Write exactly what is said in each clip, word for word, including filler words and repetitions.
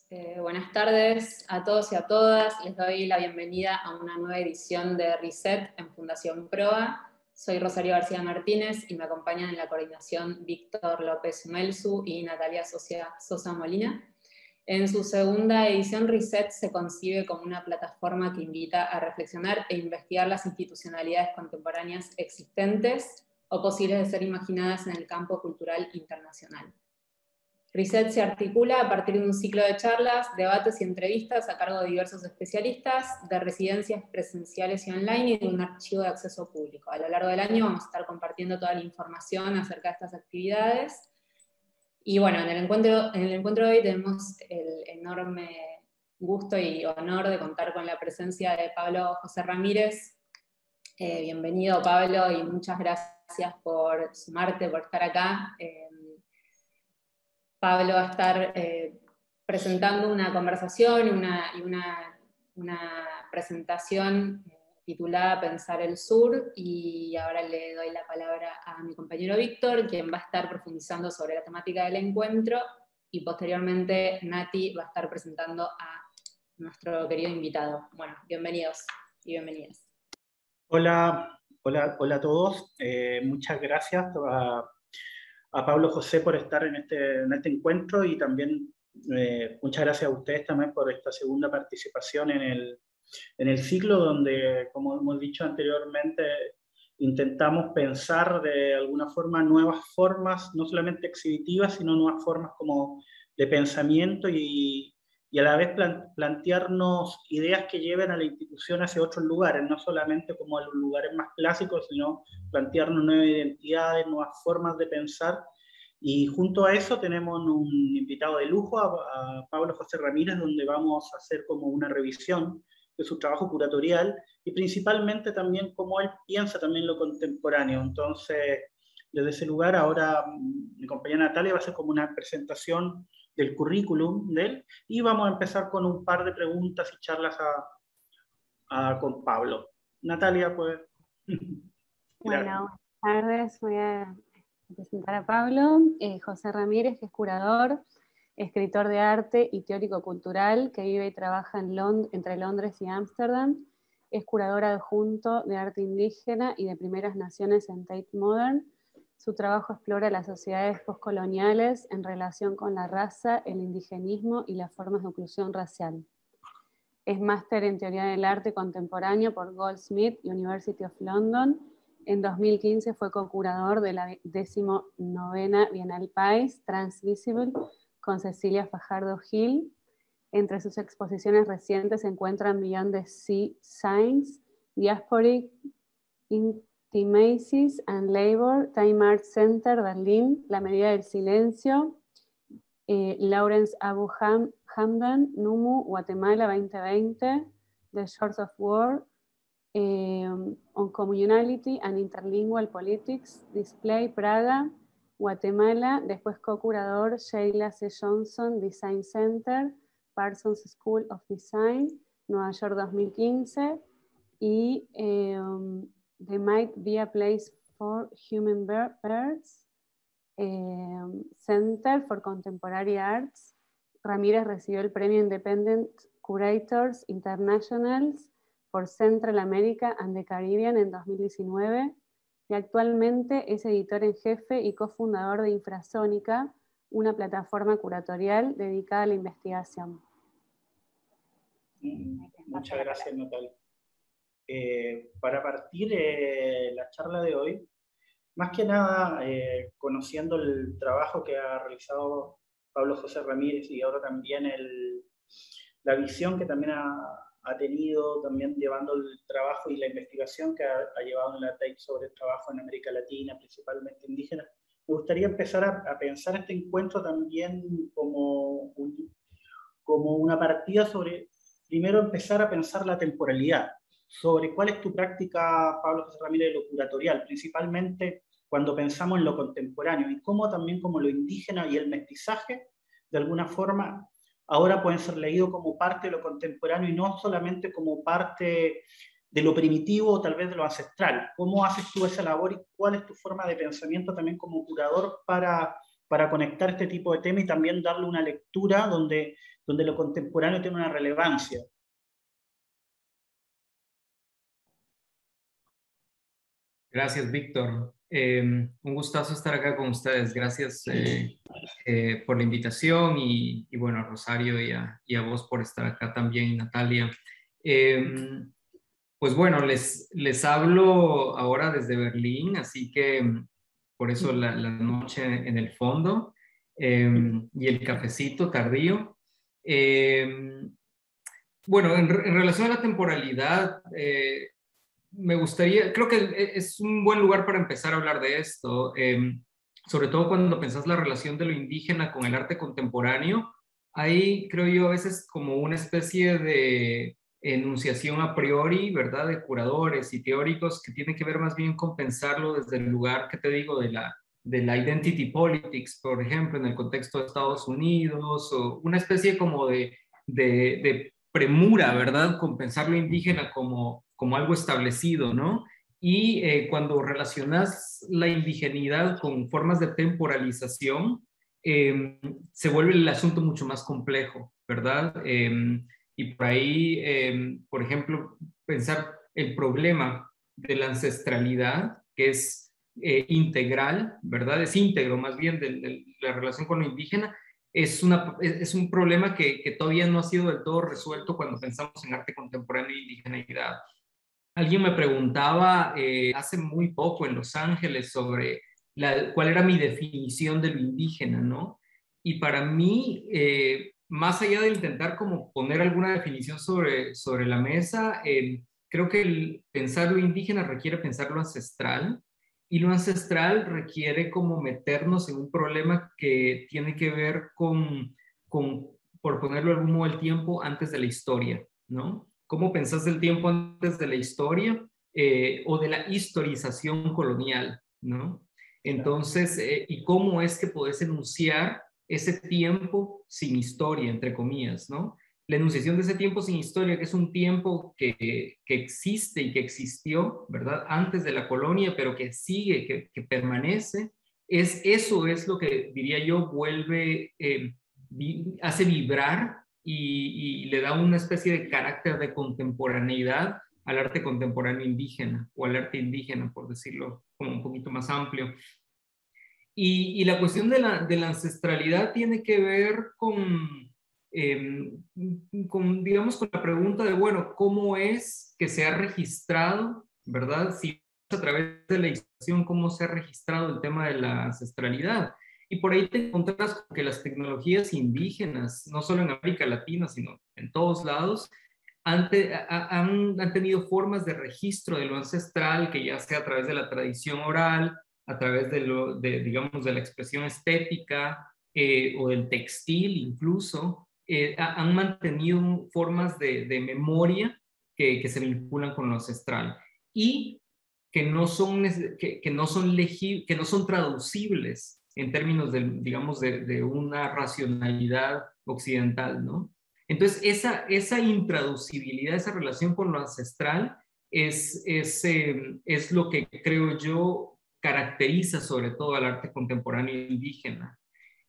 Eh, buenas tardes a todos y a todas. Les doy la bienvenida a una nueva edición de Reset en Fundación Proa. Soy Rosario García Martínez y me acompañan en la coordinación Víctor López Melsu y Natalia Sosa, Sosa Molina. En su segunda edición, Reset se concibe como una plataforma que invita a reflexionar e investigar las institucionalidades contemporáneas existentes o posibles de ser imaginadas en el campo cultural internacional. Reset se articula a partir de un ciclo de charlas, debates y entrevistas a cargo de diversos especialistas, de residencias presenciales y online y de un archivo de acceso público. A lo largo del año vamos a estar compartiendo toda la información acerca de estas actividades. Y bueno, en el encuentro, en el encuentro de hoy tenemos el enorme gusto y honor de contar con la presencia de Pablo José Ramírez. Eh, bienvenido, Pablo, y muchas gracias por sumarte, por estar acá. Eh, Pablo va a estar eh, presentando una conversación y una, y una, una presentación eh, titulada Pensar el Sur, y ahora le doy la palabra a mi compañero Víctor, quien va a estar profundizando sobre la temática del encuentro, y posteriormente Nati va a estar presentando a nuestro querido invitado. Bueno, bienvenidos y bienvenidas. Hola, hola, hola a todos. Eh, muchas gracias a, a Pablo José por estar en este, en este encuentro, y también eh, muchas gracias a ustedes también por esta segunda participación en el, en el ciclo, donde, como hemos dicho anteriormente, intentamos pensar de alguna forma nuevas formas, no solamente exhibitivas, sino nuevas formas como de pensamiento y, y a la vez plan, plantearnos ideas que lleven a la institución hacia otros lugares, no solamente como a los lugares más clásicos, sino plantearnos nuevas identidades, nuevas formas de pensar. Y junto a eso tenemos un invitado de lujo, a, a Pablo José Ramírez, donde vamos a hacer como una revisión de su trabajo curatorial y principalmente también cómo él piensa también lo contemporáneo. Entonces, desde ese lugar, ahora mi compañera Natalia va a hacer como una presentación del currículum de él, y vamos a empezar con un par de preguntas y charlas a, a, con Pablo. Natalia, pues... Bueno, buenas tardes. Voy a presentar a Pablo eh, José Ramírez, que es curador, escritor de arte y teórico cultural, que vive y trabaja en Lond- entre Londres y Ámsterdam. Es curador adjunto de arte indígena y de primeras naciones en Tate Modern. Su trabajo explora las sociedades postcoloniales en relación con la raza, el indigenismo y las formas de inclusión racial. Es máster en teoría del arte contemporáneo por Goldsmith University of London. En dos mil quince fue co-curador de la decimonovena Bienal País Transvisible con Cecilia Fajardo Gil. Entre sus exposiciones recientes se encuentran Beyond the Sea Signs, Diasporic Intimacies and Labor, Time Art Center, Berlín, La Medida del Silencio, eh, Lawrence Abu Ham, Hamdan, Numu, Guatemala veinte veinte, The Shores of War, eh, On Communality and Interlingual Politics, Display, Praga, Guatemala, después co-curador Sheila C. Johnson, Design Center, Parsons School of Design, Nueva York dos mil quince, y eh, There Might Be a Place for Human Birds, eh, Center for Contemporary Arts. Ramírez recibió el premio Independent Curators Internationals por Central America and the Caribbean en dos mil diecinueve, y actualmente es editor en jefe y cofundador de Infrasónica, una plataforma curatorial dedicada a la investigación. Muchas gracias, Natalia. Eh, para partir eh, la charla de hoy, más que nada eh, conociendo el trabajo que ha realizado Pablo José Ramírez, y ahora también el, la visión que también ha, ha tenido, también llevando el trabajo y la investigación que ha, ha llevado en la Tate sobre el trabajo en América Latina, principalmente indígena, me gustaría empezar a, a pensar este encuentro también como, un, como una partida sobre, primero empezar a pensar la temporalidad, sobre cuál es tu práctica, Pablo José Ramírez, de lo curatorial, principalmente cuando pensamos en lo contemporáneo, y cómo también como lo indígena y el mestizaje, de alguna forma, ahora pueden ser leídos como parte de lo contemporáneo y no solamente como parte de lo primitivo o tal vez de lo ancestral. ¿Cómo haces tú esa labor y cuál es tu forma de pensamiento también como curador para para conectar este tipo de temas y también darle una lectura donde, donde lo contemporáneo tiene una relevancia. Gracias, Víctor. Eh, un gustazo estar acá con ustedes. Gracias eh, eh, por la invitación y, y bueno, a Rosario y a, y a vos por estar acá también, Natalia. Eh, pues bueno, les, les hablo ahora desde Berlín, así que por eso la, la noche en el fondo eh, y el cafecito tardío. Eh, bueno, en, en relación a la temporalidad, eh, me gustaría, creo que es un buen lugar para empezar a hablar de esto, eh, sobre todo cuando pensás la relación de lo indígena con el arte contemporáneo. Hay, creo yo, a veces como una especie de enunciación a priori, ¿verdad?, de curadores y teóricos que tiene que ver más bien con pensarlo desde el lugar, que te digo, de la, de la identity politics, por ejemplo, en el contexto de Estados Unidos, o una especie como de, de, de premura, ¿verdad?, con pensar lo indígena como, como algo establecido, ¿no? Y eh, cuando relacionas la indigenidad con formas de temporalización, eh, se vuelve el asunto mucho más complejo, ¿verdad? Eh, y por ahí, eh, por ejemplo, pensar el problema de la ancestralidad, que es eh, integral, ¿verdad? Es íntegro más bien de, de la relación con lo indígena, es, una, es un problema que, que todavía no ha sido del todo resuelto cuando pensamos en arte contemporáneo e indigeneidad. Alguien me preguntaba eh, hace muy poco en Los Ángeles sobre la, cuál era mi definición de lo indígena, ¿no? Y para mí, eh, más allá de intentar como poner alguna definición sobre, sobre la mesa, eh, creo que el pensar lo indígena requiere pensar lo ancestral, y lo ancestral requiere como meternos en un problema que tiene que ver con, con por ponerlo de algún modo, el tiempo antes de la historia, ¿no? ¿Cómo pensás del tiempo antes de la historia eh, o de la historización colonial, ¿no? Entonces, eh, ¿y cómo es que podés enunciar ese tiempo sin historia, entre comillas, ¿no? La enunciación de ese tiempo sin historia, que es un tiempo que, que existe y que existió, ¿verdad?, antes de la colonia, pero que sigue, que, que permanece, es, eso es lo que, diría yo, vuelve, eh, vi, hace vibrar y, y le da una especie de carácter de contemporaneidad al arte contemporáneo indígena, o al arte indígena, por decirlo como un poquito más amplio. Y, y la cuestión de la, de la ancestralidad tiene que ver con, eh, con, digamos, con la pregunta de, bueno, ¿cómo es que se ha registrado, verdad? Si a través de la historia, ¿cómo se ha registrado el tema de la ancestralidad? Y por ahí te encuentras con que las tecnologías indígenas, no solo en América Latina, sino en todos lados, han, te, han, han tenido formas de registro de lo ancestral, que ya sea a través de la tradición oral, a través de, lo, de digamos, de la expresión estética eh, o del textil incluso, eh, han mantenido formas de, de memoria que, que se vinculan con lo ancestral y que no son, que, que no son, legi, que no son traducibles en términos de, digamos, de, de una racionalidad occidental, ¿no? Entonces, esa, esa intraducibilidad, esa relación con lo ancestral es, es, eh, es lo que creo yo caracteriza sobre todo al arte contemporáneo indígena.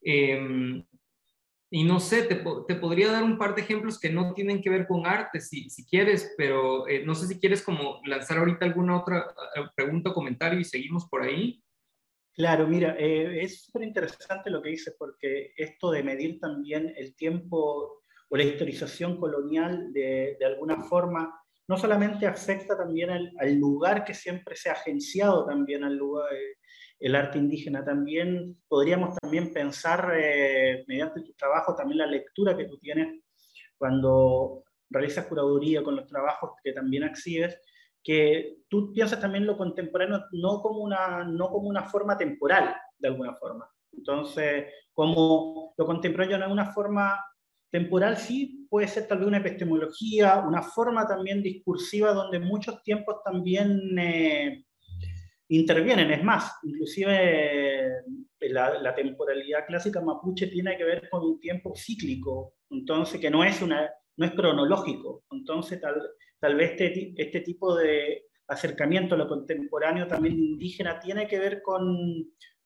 Eh, y no sé, te, te podría dar un par de ejemplos que no tienen que ver con arte, si, si quieres, pero eh, no sé si quieres como lanzar ahorita alguna otra pregunta o comentario y seguimos por ahí. Claro, mira, eh, es súper interesante lo que dices, porque esto de medir también el tiempo o la historización colonial de, de alguna forma, no solamente afecta también al, al lugar que siempre se ha agenciado también al lugar, eh, el arte indígena, también podríamos también pensar, eh, mediante tu trabajo, también la lectura que tú tienes cuando realizas curaduría con los trabajos que también exhibes, que tú piensas también lo contemporáneo no como una, no como una forma temporal, de alguna forma. Entonces, como lo contemporáneo no es una forma temporal, sí puede ser tal vez una epistemología, una forma también discursiva donde muchos tiempos también eh, intervienen. Es más, inclusive eh, la, la temporalidad clásica mapuche tiene que ver con un tiempo cíclico, entonces que no es, una, no es cronológico. Entonces tal, tal vez este, este tipo de acercamiento a lo contemporáneo también indígena tiene que ver con,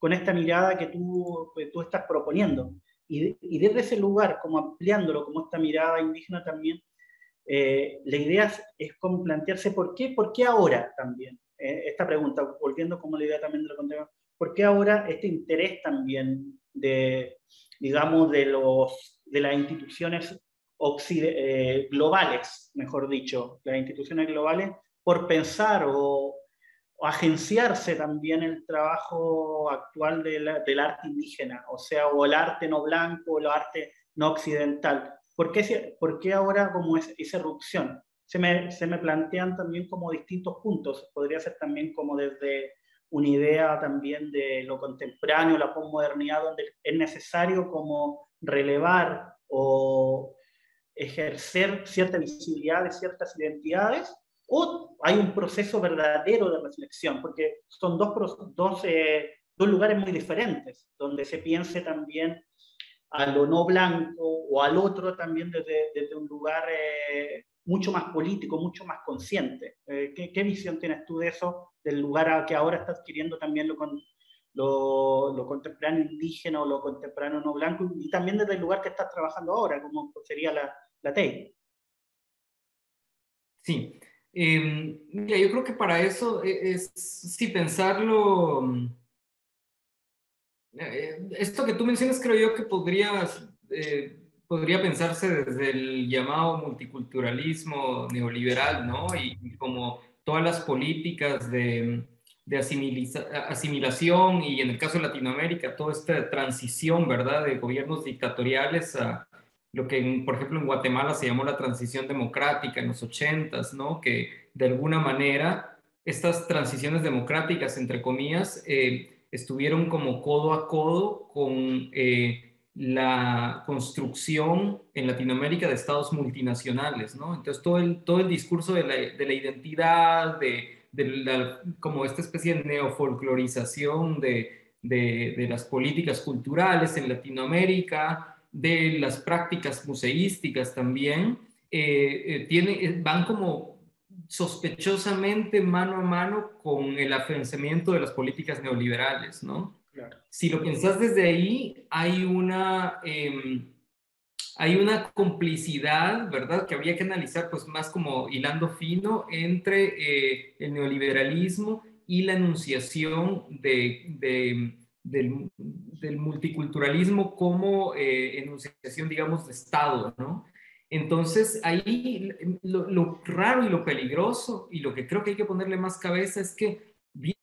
con esta mirada que tú, que tú estás proponiendo. Y, y desde ese lugar, como ampliándolo, como esta mirada indígena también, eh, la idea es, es como plantearse por qué, por qué ahora también. Eh, esta pregunta, volviendo como la idea también de lo contrario, ¿por qué ahora este interés también de, digamos, de, los, de las instituciones eh, globales, mejor dicho, las instituciones globales, por pensar o, o agenciarse también el trabajo actual de la, del arte indígena, o sea, o el arte no blanco, o el arte no occidental? ¿Por qué, por qué ahora como es, esa erupción? Se me, se me plantean también como distintos puntos, podría ser también como desde una idea también de lo contemporáneo, la posmodernidad, donde es necesario como relevar o ejercer cierta visibilidad de ciertas identidades, o hay un proceso verdadero de reflexión, porque son dos, dos, eh, dos lugares muy diferentes, donde se piense también a lo no blanco o al otro también desde, desde un lugar eh, mucho más político, mucho más consciente. Eh, ¿qué, ¿Qué visión tienes tú de eso, del lugar a que ahora está adquiriendo también lo, con, lo, lo contemporáneo indígena o lo contemporáneo no blanco, y también desde el lugar que estás trabajando ahora, como sería la, la T E I? Sí, eh, mira, yo creo que para eso es, sí, pensarlo, eh, esto que tú mencionas creo yo que podría, eh, podría pensarse desde el llamado multiculturalismo neoliberal, ¿no? Y, y como todas las políticas de, de asimilación y en el caso de Latinoamérica, toda esta transición, ¿verdad? De gobiernos dictatoriales a lo que, por ejemplo, en Guatemala se llamó la transición democrática en los ochentas, ¿no? Que de alguna manera estas transiciones democráticas, entre comillas, eh, estuvieron como codo a codo con eh, la construcción en Latinoamérica de estados multinacionales, ¿no? Entonces todo el, todo el discurso de la, de la identidad, de, de la, como esta especie de neofolclorización de, de, de las políticas culturales en Latinoamérica, de las prácticas museísticas también, eh, eh, tiene, van como sospechosamente mano a mano con el afianzamiento de las políticas neoliberales, ¿no? Claro. Si lo piensas desde ahí, hay una, eh, hay una complicidad, ¿verdad? Que habría que analizar pues más como hilando fino entre eh, el neoliberalismo y la enunciación de, de, del, del multiculturalismo como eh, enunciación, digamos, de Estado, ¿no? Entonces, ahí lo, lo raro y lo peligroso, y lo que creo que hay que ponerle más cabeza es que,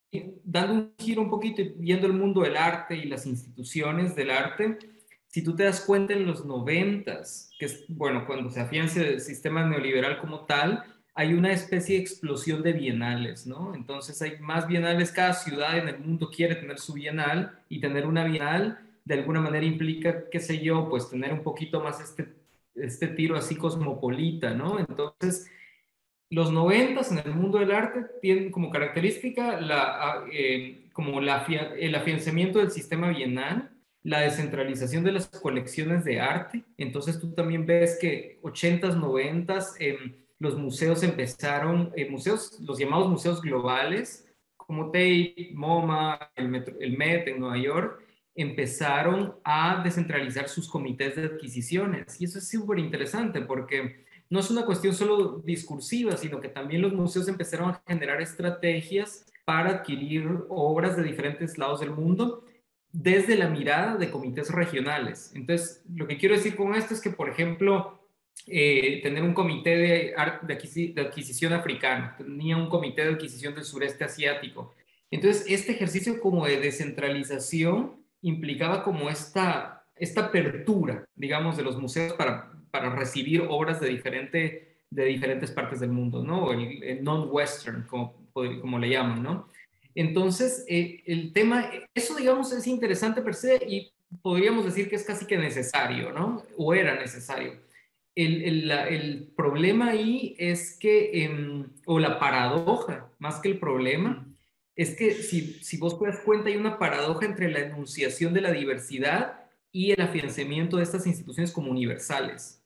dando un giro un poquito y viendo el mundo del arte y las instituciones del arte, si tú te das cuenta en los noventas, que es, bueno, cuando se afianza el sistema neoliberal como tal, hay una especie de explosión de bienales, ¿no? Entonces hay más bienales, cada ciudad en el mundo quiere tener su bienal, y tener una bienal de alguna manera implica, qué sé yo, pues tener un poquito más este, este tiro así cosmopolita, ¿no? Entonces, los noventas en el mundo del arte tienen como característica la, eh, como la, el afianzamiento del sistema bienal, la descentralización de las colecciones de arte. Entonces tú también ves que ochentas, noventas, eh, los museos empezaron, eh, museos, los llamados museos globales, como Tate, MoMA, el, Metro, el Met en Nueva York, empezaron a descentralizar sus comités de adquisiciones. Y eso es súper interesante porque no es una cuestión solo discursiva, sino que también los museos empezaron a generar estrategias para adquirir obras de diferentes lados del mundo desde la mirada de comités regionales. Entonces, lo que quiero decir con esto es que, por ejemplo, eh, tener un comité de, de, adquisi de adquisición africano, tenía un comité de adquisición del sureste asiático. Entonces, este ejercicio como de descentralización implicaba como esta, esta apertura, digamos, de los museos para, para recibir obras de, diferente, de diferentes partes del mundo, ¿no? El, el non-western, como, como le llaman, ¿no? Entonces, eh, el tema, eso digamos es interesante per se y podríamos decir que es casi que necesario, ¿no? O era necesario. El, el, la, el problema ahí es que, eh, o la paradoja, más que el problema, es que si, si vos te das cuenta hay una paradoja entre la enunciación de la diversidad y el afianzamiento de estas instituciones como universales.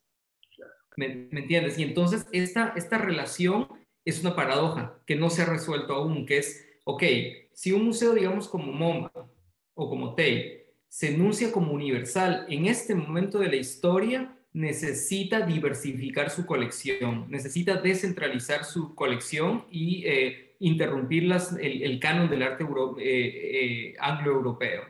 ¿Me, me entiendes? Y entonces esta, esta relación es una paradoja que no se ha resuelto aún, que es, ok, si un museo, digamos, como MoMA, o como T E I, se enuncia como universal en este momento de la historia, necesita diversificar su colección, necesita descentralizar su colección y eh, interrumpir las, el, el canon del arte euro, eh, eh, anglo-europeo.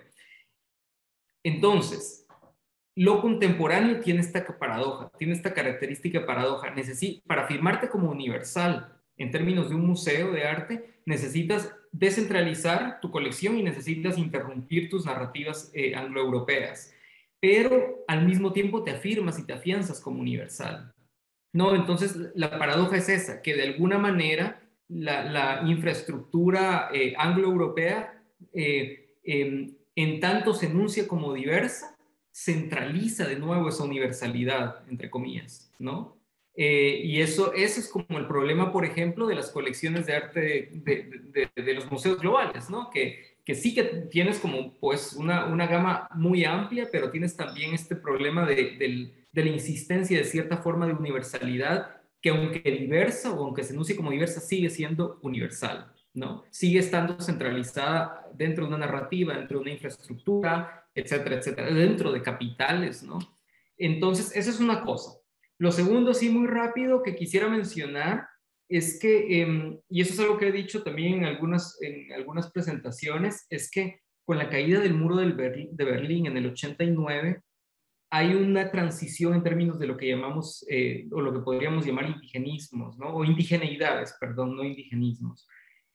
Entonces, lo contemporáneo tiene esta paradoja, tiene esta característica paradoja. Necesi- para firmarte como universal en términos de un museo de arte, necesitas descentralizar tu colección y necesitas interrumpir tus narrativas eh, anglo-europeas, pero al mismo tiempo te afirmas y te afianzas como universal. No, entonces la paradoja es esa, que de alguna manera la, la infraestructura eh, anglo-europea, eh, eh, en tanto se enuncia como diversa, centraliza de nuevo esa universalidad, entre comillas, ¿no? Eh, y eso, eso es como el problema, por ejemplo, de las colecciones de arte de, de, de, de los museos globales, ¿no? Que, que sí que tienes como pues una, una gama muy amplia, pero tienes también este problema de, del, de la insistencia de cierta forma de universalidad, que aunque diversa o aunque se enuncie como diversa, sigue siendo universal, ¿no? Sigue estando centralizada dentro de una narrativa, dentro de una infraestructura, etcétera, etcétera, dentro de capitales, ¿no? Entonces, esa es una cosa. Lo segundo, sí, muy rápido, que quisiera mencionar es que, eh, y eso es algo que he dicho también en algunas, en algunas presentaciones, es que con la caída del muro del Berlín, de Berlín en el ochenta y nueve, hay una transición en términos de lo que llamamos, eh, o lo que podríamos llamar indigenismos, ¿no? O indigeneidades, perdón, no indigenismos.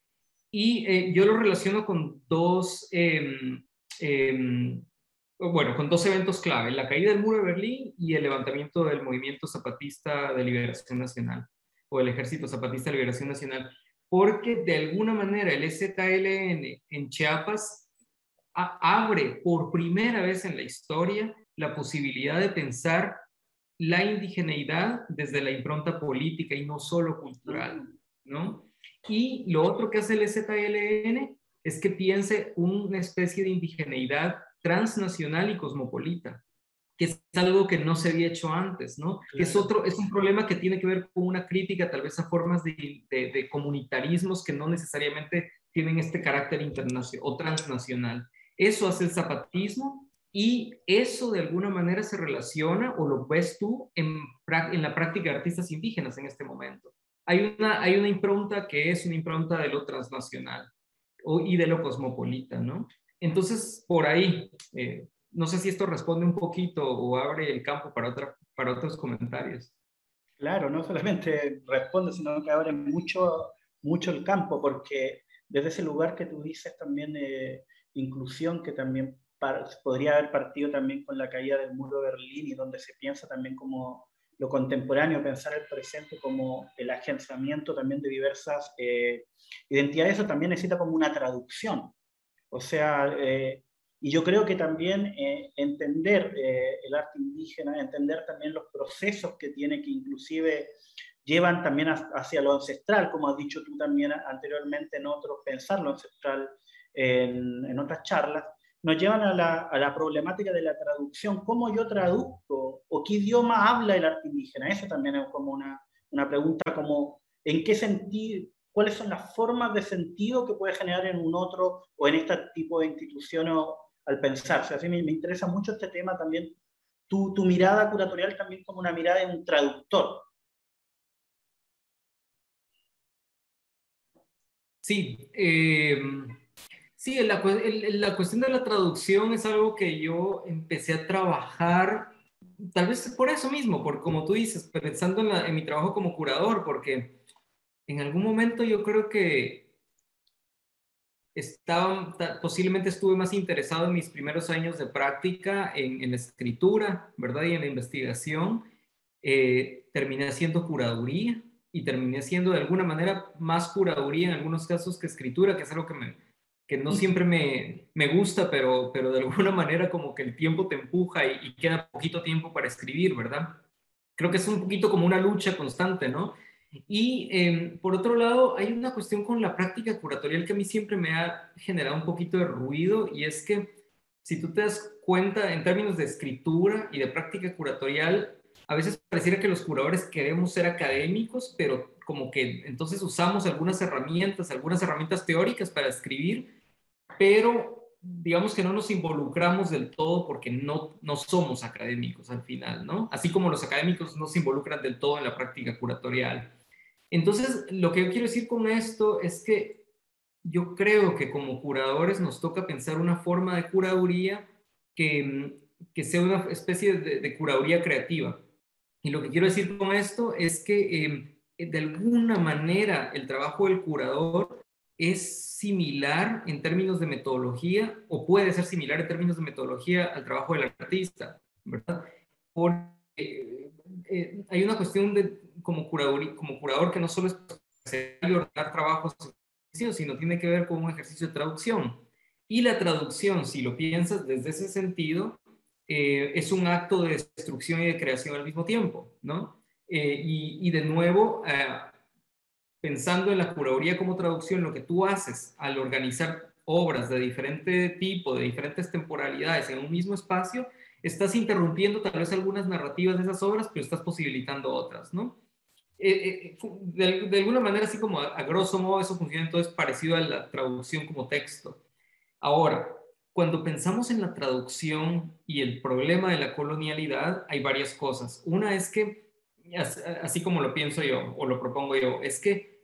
Y eh, yo lo relaciono con dos, eh, eh, bueno, con dos eventos clave, la caída del muro de Berlín y el levantamiento del movimiento zapatista de liberación nacional, o el Ejército Zapatista de Liberación Nacional, porque de alguna manera el E Z L N en Chiapas a, abre por primera vez en la historia la posibilidad de pensar la indigeneidad desde la impronta política y no solo cultural, ¿no? Y lo otro que hace el E Z L N es que piense una especie de indigeneidad transnacional y cosmopolita, que es algo que no se había hecho antes, ¿no? Claro. Es, otro, es un problema que tiene que ver con una crítica tal vez a formas de, de, de comunitarismos que no necesariamente tienen este carácter internacional o transnacional. Eso hace el zapatismo y eso de alguna manera se relaciona o lo ves tú en, en la práctica de artistas indígenas en este momento. Hay una, hay una impronta que es una impronta de lo transnacional o, y de lo cosmopolita, ¿no? Entonces, por ahí, eh, no sé si esto responde un poquito o abre el campo para, otra, para otros comentarios. Claro, no solamente responde, sino que abre mucho, mucho el campo, porque desde ese lugar que tú dices también de inclusión, que también par, podría haber partido también con la caída del muro de Berlín y donde se piensa también como lo contemporáneo, pensar el presente como el agenciamiento también de diversas eh, identidades, eso también necesita como una traducción. O sea, eh, y yo creo que también eh, entender eh, el arte indígena, entender también los procesos que tiene, que inclusive llevan también a, hacia lo ancestral, como has dicho tú también anteriormente en otros, pensar lo ancestral en, en otras charlas, nos llevan a la, a la problemática de la traducción. ¿Cómo yo traduzco? ¿O qué idioma habla el arte indígena? Eso también es como una, una pregunta, como ¿en qué sentido? ¿Cuáles son las formas de sentido que puede generar en un otro o en este tipo de instituciones al pensar? O sea, así me, me interesa mucho este tema también, tu, tu mirada curatorial también como una mirada de un traductor. Sí, eh, sí la, el, la cuestión de la traducción es algo que yo empecé a trabajar, tal vez por eso mismo, por como tú dices, pensando en, la, en mi trabajo como curador, porque en algún momento yo creo que estaba, posiblemente estuve más interesado en mis primeros años de práctica en, en la escritura, ¿verdad? Y en la investigación. Eh, terminé haciendo curaduría y terminé haciendo de alguna manera más curaduría en algunos casos que escritura, que es algo que, me, que no siempre me, me gusta, pero, pero de alguna manera como que el tiempo te empuja y, y queda poquito tiempo para escribir, ¿verdad? Creo que es un poquito como una lucha constante, ¿no? Y eh, por otro lado, hay una cuestión con la práctica curatorial que a mí siempre me ha generado un poquito de ruido, y es que si tú te das cuenta en términos de escritura y de práctica curatorial, a veces pareciera que los curadores queremos ser académicos, pero como que entonces usamos algunas herramientas, algunas herramientas teóricas para escribir, pero digamos que no nos involucramos del todo porque no, no somos académicos al final, ¿no? Así como los académicos no se involucran del todo en la práctica curatorial. Entonces, lo que yo quiero decir con esto es que yo creo que como curadores nos toca pensar una forma de curaduría que, que sea una especie de, de curaduría creativa. Y lo que quiero decir con esto es que eh, de alguna manera el trabajo del curador es similar en términos de metodología, o puede ser similar en términos de metodología al trabajo del artista, ¿verdad? Porque eh, eh, hay una cuestión de, como, curador, como curador que no solo es ordenar trabajos, sino tiene que ver con un ejercicio de traducción. Y la traducción, si lo piensas desde ese sentido, eh, es un acto de destrucción y de creación al mismo tiempo, ¿no? Eh, y, y de nuevo, eh, pensando en la curaduría como traducción, lo que tú haces al organizar obras de diferente tipo, de diferentes temporalidades en un mismo espacio, estás interrumpiendo tal vez algunas narrativas de esas obras, pero estás posibilitando otras, ¿no? Eh, eh, de, de alguna manera, así como a, a grosso modo, eso funciona entonces parecido a la traducción como texto. Ahora, cuando pensamos en la traducción y el problema de la colonialidad, hay varias cosas. Una es que, así como lo pienso yo o lo propongo yo, es que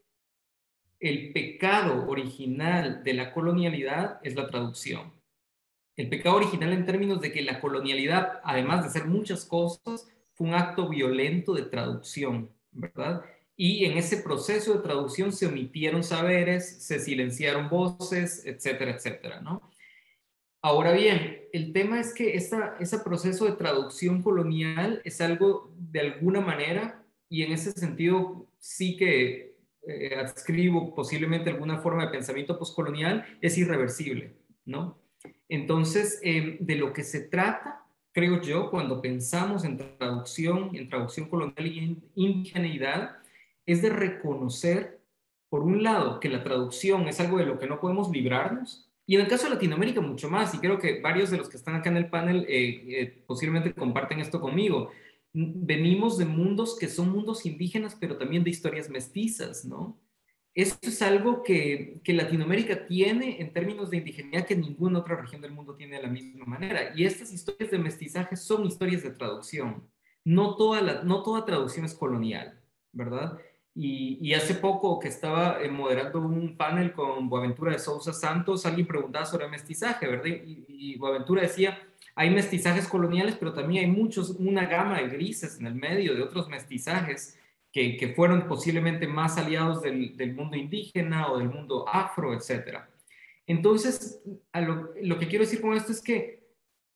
el pecado original de la colonialidad es la traducción. El pecado original en términos de que la colonialidad, además de ser muchas cosas, fue un acto violento de traducción, ¿verdad? Y en ese proceso de traducción se omitieron saberes, se silenciaron voces, etcétera, etcétera, ¿no? Ahora bien, el tema es que esta, ese proceso de traducción colonial es algo de alguna manera, y en ese sentido sí que eh, adscribo posiblemente alguna forma de pensamiento postcolonial, es irreversible, ¿no? Entonces, eh, de lo que se trata, creo yo, cuando pensamos en traducción, en traducción colonial y indigeneidad, es de reconocer, por un lado, que la traducción es algo de lo que no podemos librarnos, y en el caso de Latinoamérica mucho más, y creo que varios de los que están acá en el panel eh, eh, posiblemente comparten esto conmigo. Venimos de mundos que son mundos indígenas, pero también de historias mestizas, ¿no? Esto es algo que, que Latinoamérica tiene en términos de indigeneidad que ninguna otra región del mundo tiene de la misma manera. Y estas historias de mestizaje son historias de traducción. No toda, la, no toda traducción es colonial, ¿verdad? Y, y hace poco que estaba eh, moderando un panel con Boaventura de Sousa Santos, alguien preguntaba sobre mestizaje, ¿verdad? Y, y Boaventura decía, hay mestizajes coloniales, pero también hay muchos, una gama de grises en el medio de otros mestizajes que, que fueron posiblemente más aliados del, del mundo indígena o del mundo afro, etcétera. Entonces, a lo, lo que quiero decir con esto es que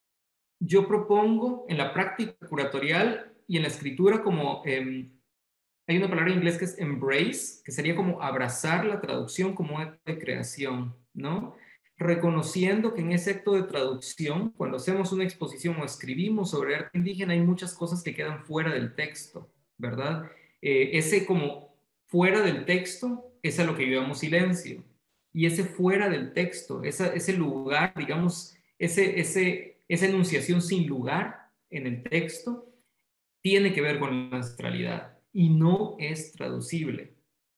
yo propongo en la práctica curatorial y en la escritura como... Eh, hay una palabra en inglés que es embrace, que sería como abrazar la traducción como un acto de creación, ¿no? Reconociendo que en ese acto de traducción, cuando hacemos una exposición o escribimos sobre arte indígena, hay muchas cosas que quedan fuera del texto, ¿verdad? Eh, ese como fuera del texto es a lo que llamamos silencio. Y ese fuera del texto, esa, ese lugar, digamos, ese, ese, esa enunciación sin lugar en el texto, tiene que ver con la ancestralidad. Y no es traducible.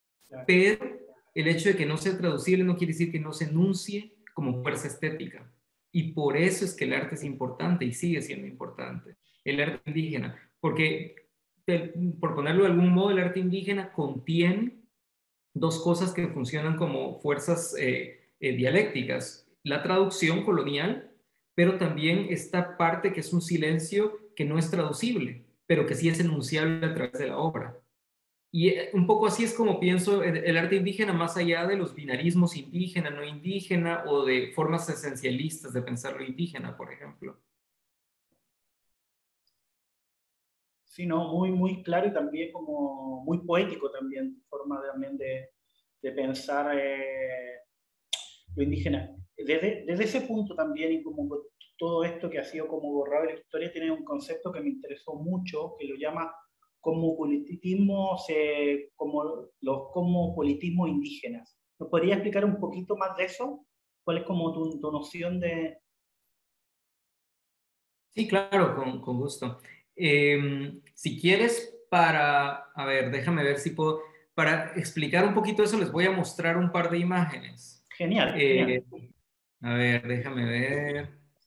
Pero el hecho de que no sea traducible no quiere decir que no se enuncie como fuerza estética. Y por eso es que el arte es importante y sigue siendo importante. El arte indígena. Porque, por ponerlo de algún modo, el arte indígena contiene dos cosas que funcionan como fuerzas eh, eh, dialécticas. La traducción colonial, pero también esta parte que es un silencio que no es traducible, pero que sí es enunciable a través de la obra. Y un poco así es como pienso el arte indígena, más allá de los binarismos indígena, no indígena, o de formas esencialistas de pensar lo indígena, por ejemplo. Sí, no, muy, muy claro y también como muy poético también, forma también de, de pensar eh, lo indígena. Desde, desde ese punto también, y como todo esto que ha sido como borrado de la historia, tiene un concepto que me interesó mucho, que lo llama cosmopolitismo, eh, como los cosmopolitismos indígenas. ¿Nos podría explicar un poquito más de eso? ¿Cuál es como tu, tu noción de...? Sí, claro, con, con gusto. Eh, si quieres, para, a ver, déjame ver si puedo, para explicar un poquito eso, les voy a mostrar un par de imágenes. Genial, Eh, genial. A ver, déjame ver.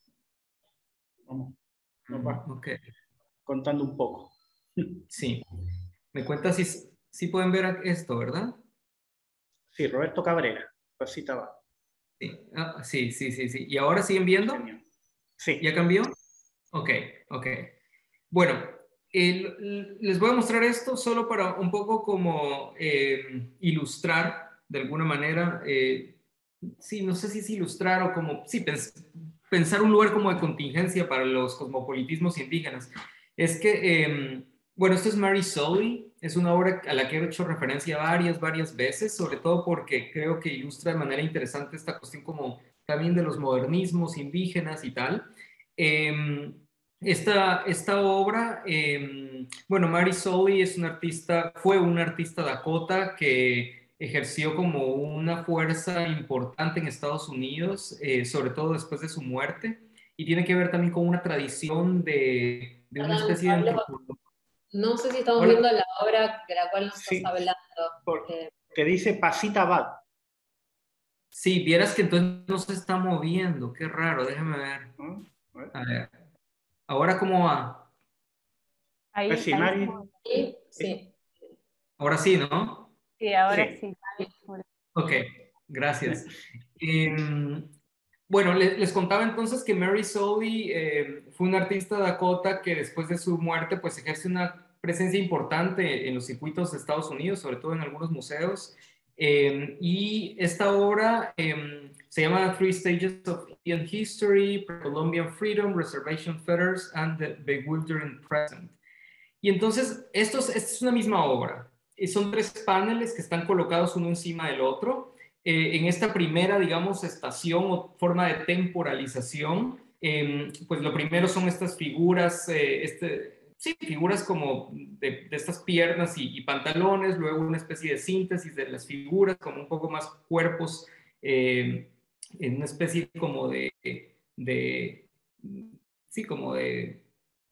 Vamos, nos va Ok. contando un poco. Sí. Me cuenta si, si pueden ver esto, ¿verdad? Sí, Roberto Cabrera, pasita va. Sí. Ah, sí, sí, sí, sí. ¿Y ahora siguen viendo? Sí. ¿Ya cambió? Ok, ok. Bueno, el, les voy a mostrar esto solo para un poco como eh, ilustrar de alguna manera, eh, sí, no sé si es ilustrar o como, sí, pens, pensar un lugar como de contingencia para los cosmopolitismos indígenas. Es que, eh, bueno, esto es Mary Sully, es una obra a la que he hecho referencia varias, varias veces, sobre todo porque creo que ilustra de manera interesante esta cuestión como también de los modernismos indígenas y tal. Eh, esta, esta obra, eh, bueno, Mary Sully es una artista, fue una artista Dakota que ejerció como una fuerza importante en Estados Unidos, eh, sobre todo después de su muerte, y tiene que ver también con una tradición de, de una Perdón, especie de Pablo, antropología. no sé si estamos Hola. viendo la obra de la cual nos estás Sí, hablando. porque Eh, dice pasita va. Sí, vieras que entonces no se está moviendo, qué raro, déjame ver. ¿No? A ver. A ver, ¿ahora cómo va? Ahí, Pues sí, ahí Mari. sí, sí. Ahora sí, ¿no? sí, ahora Sí. sí. Ok, gracias. Eh, bueno, les, les contaba entonces que Mary Sully eh, fue una artista Dakota que después de su muerte pues ejerce una presencia importante en los circuitos de Estados Unidos, sobre todo en algunos museos. Eh, y esta obra eh, se llama Three Stages of Indian History, Colombian Freedom, Reservation Fetters, and the Bewildering Present. Y entonces, estos, esta es una misma obra. Y son tres paneles que están colocados uno encima del otro. Eh, en esta primera, digamos, estación o forma de temporalización, eh, pues lo primero son estas figuras, eh, este, sí, figuras como de, de estas piernas y, y, pantalones, luego una especie de síntesis de las figuras, como un poco más cuerpos, eh, en una especie como de, de sí, como de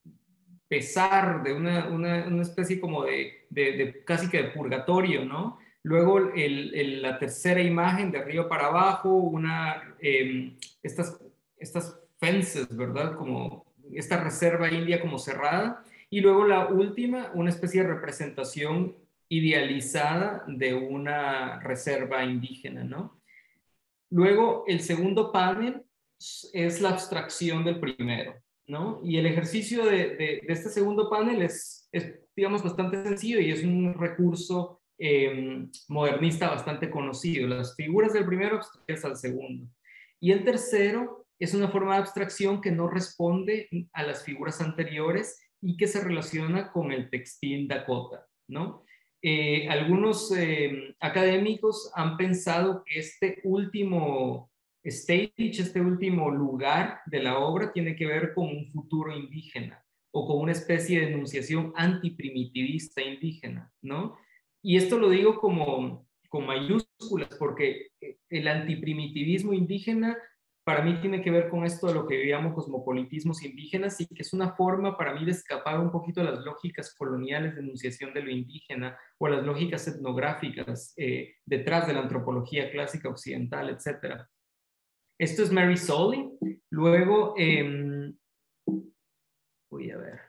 pesar, de una, una, una especie como de, de, de, casi que de purgatorio, ¿no? Luego el, el, la tercera imagen de arriba para abajo, una, eh, estas, estas fences, ¿verdad? Como esta reserva india como cerrada. Y luego la última, una especie de representación idealizada de una reserva indígena, ¿no? Luego el segundo panel es la abstracción del primero, ¿no? Y el ejercicio de, de, de este segundo panel es, es, digamos, bastante sencillo y es un recurso eh, modernista bastante conocido. Las figuras del primero abstraídas al segundo. Y el tercero es una forma de abstracción que no responde a las figuras anteriores y que se relaciona con el textil Dakota, ¿no? Eh, algunos eh, académicos han pensado que este último stage, este último lugar de la obra tiene que ver con un futuro indígena o con una especie de enunciación antiprimitivista indígena, ¿no? Y esto lo digo como con mayúsculas porque el antiprimitivismo indígena para mí tiene que ver con esto de lo que llamo cosmopolitismos indígenas y que es una forma para mí de escapar un poquito a las lógicas coloniales de enunciación de lo indígena o a las lógicas etnográficas eh, detrás de la antropología clásica occidental, etcétera. Esto es Mary Sully. Luego, eh, voy a ver.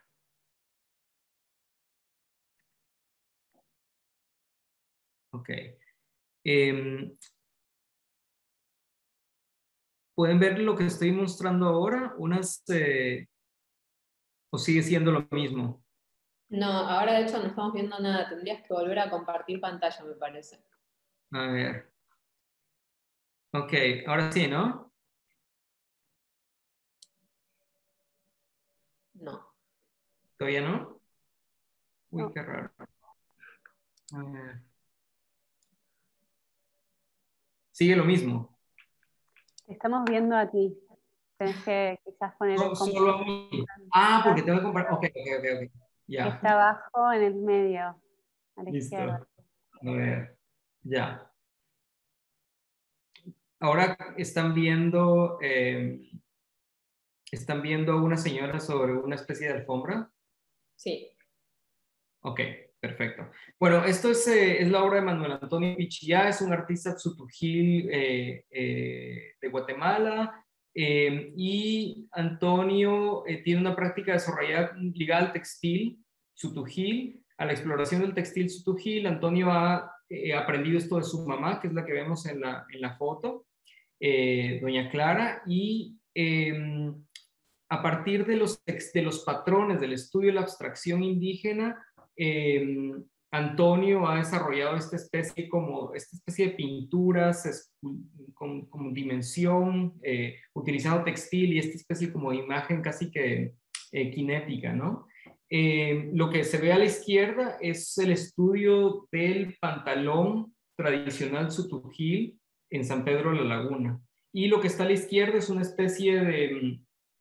Ok. Eh, ¿Pueden ver lo que estoy mostrando ahora? Unas, eh, ¿o sigue siendo lo mismo? No, ahora de hecho no estamos viendo nada. Tendrías que volver a compartir pantalla, me parece. A ver. Ok, ahora sí, ¿no? No. ¿Todavía no? Uy, No. qué raro. A ver. Sigue lo mismo. Te estamos viendo a ti. Tenés que quizás poner No, el solo a mí. Ah, porque tengo que comprar. Ok, ok, ok, ok. Ya. Está abajo en el medio, a la Listo. izquierda. A ver. Ya. Ahora están viendo, eh, están viendo una señora sobre una especie de alfombra. Sí. Ok, Perfecto. Bueno, esto es, eh, es la obra de Manuel Antonio Pichillá, es un artista tzutujil eh, eh, de Guatemala, eh, y Antonio eh, tiene una práctica desarrollada ligada al textil tzutujil, a la exploración del textil tzutujil. Antonio ha eh, aprendido esto de su mamá, que es la que vemos en la, en la foto, eh, doña Clara, y eh, a partir de los, de los patrones del estudio de la abstracción indígena, Eh, Antonio ha desarrollado esta especie, como, esta especie de pinturas es, con, con dimensión, eh, utilizando textil y esta especie como de imagen casi que eh, cinética, ¿no? Eh, lo que se ve a la izquierda es el estudio del pantalón tradicional tzutujil en San Pedro de la Laguna. Y lo que está a la izquierda es una especie de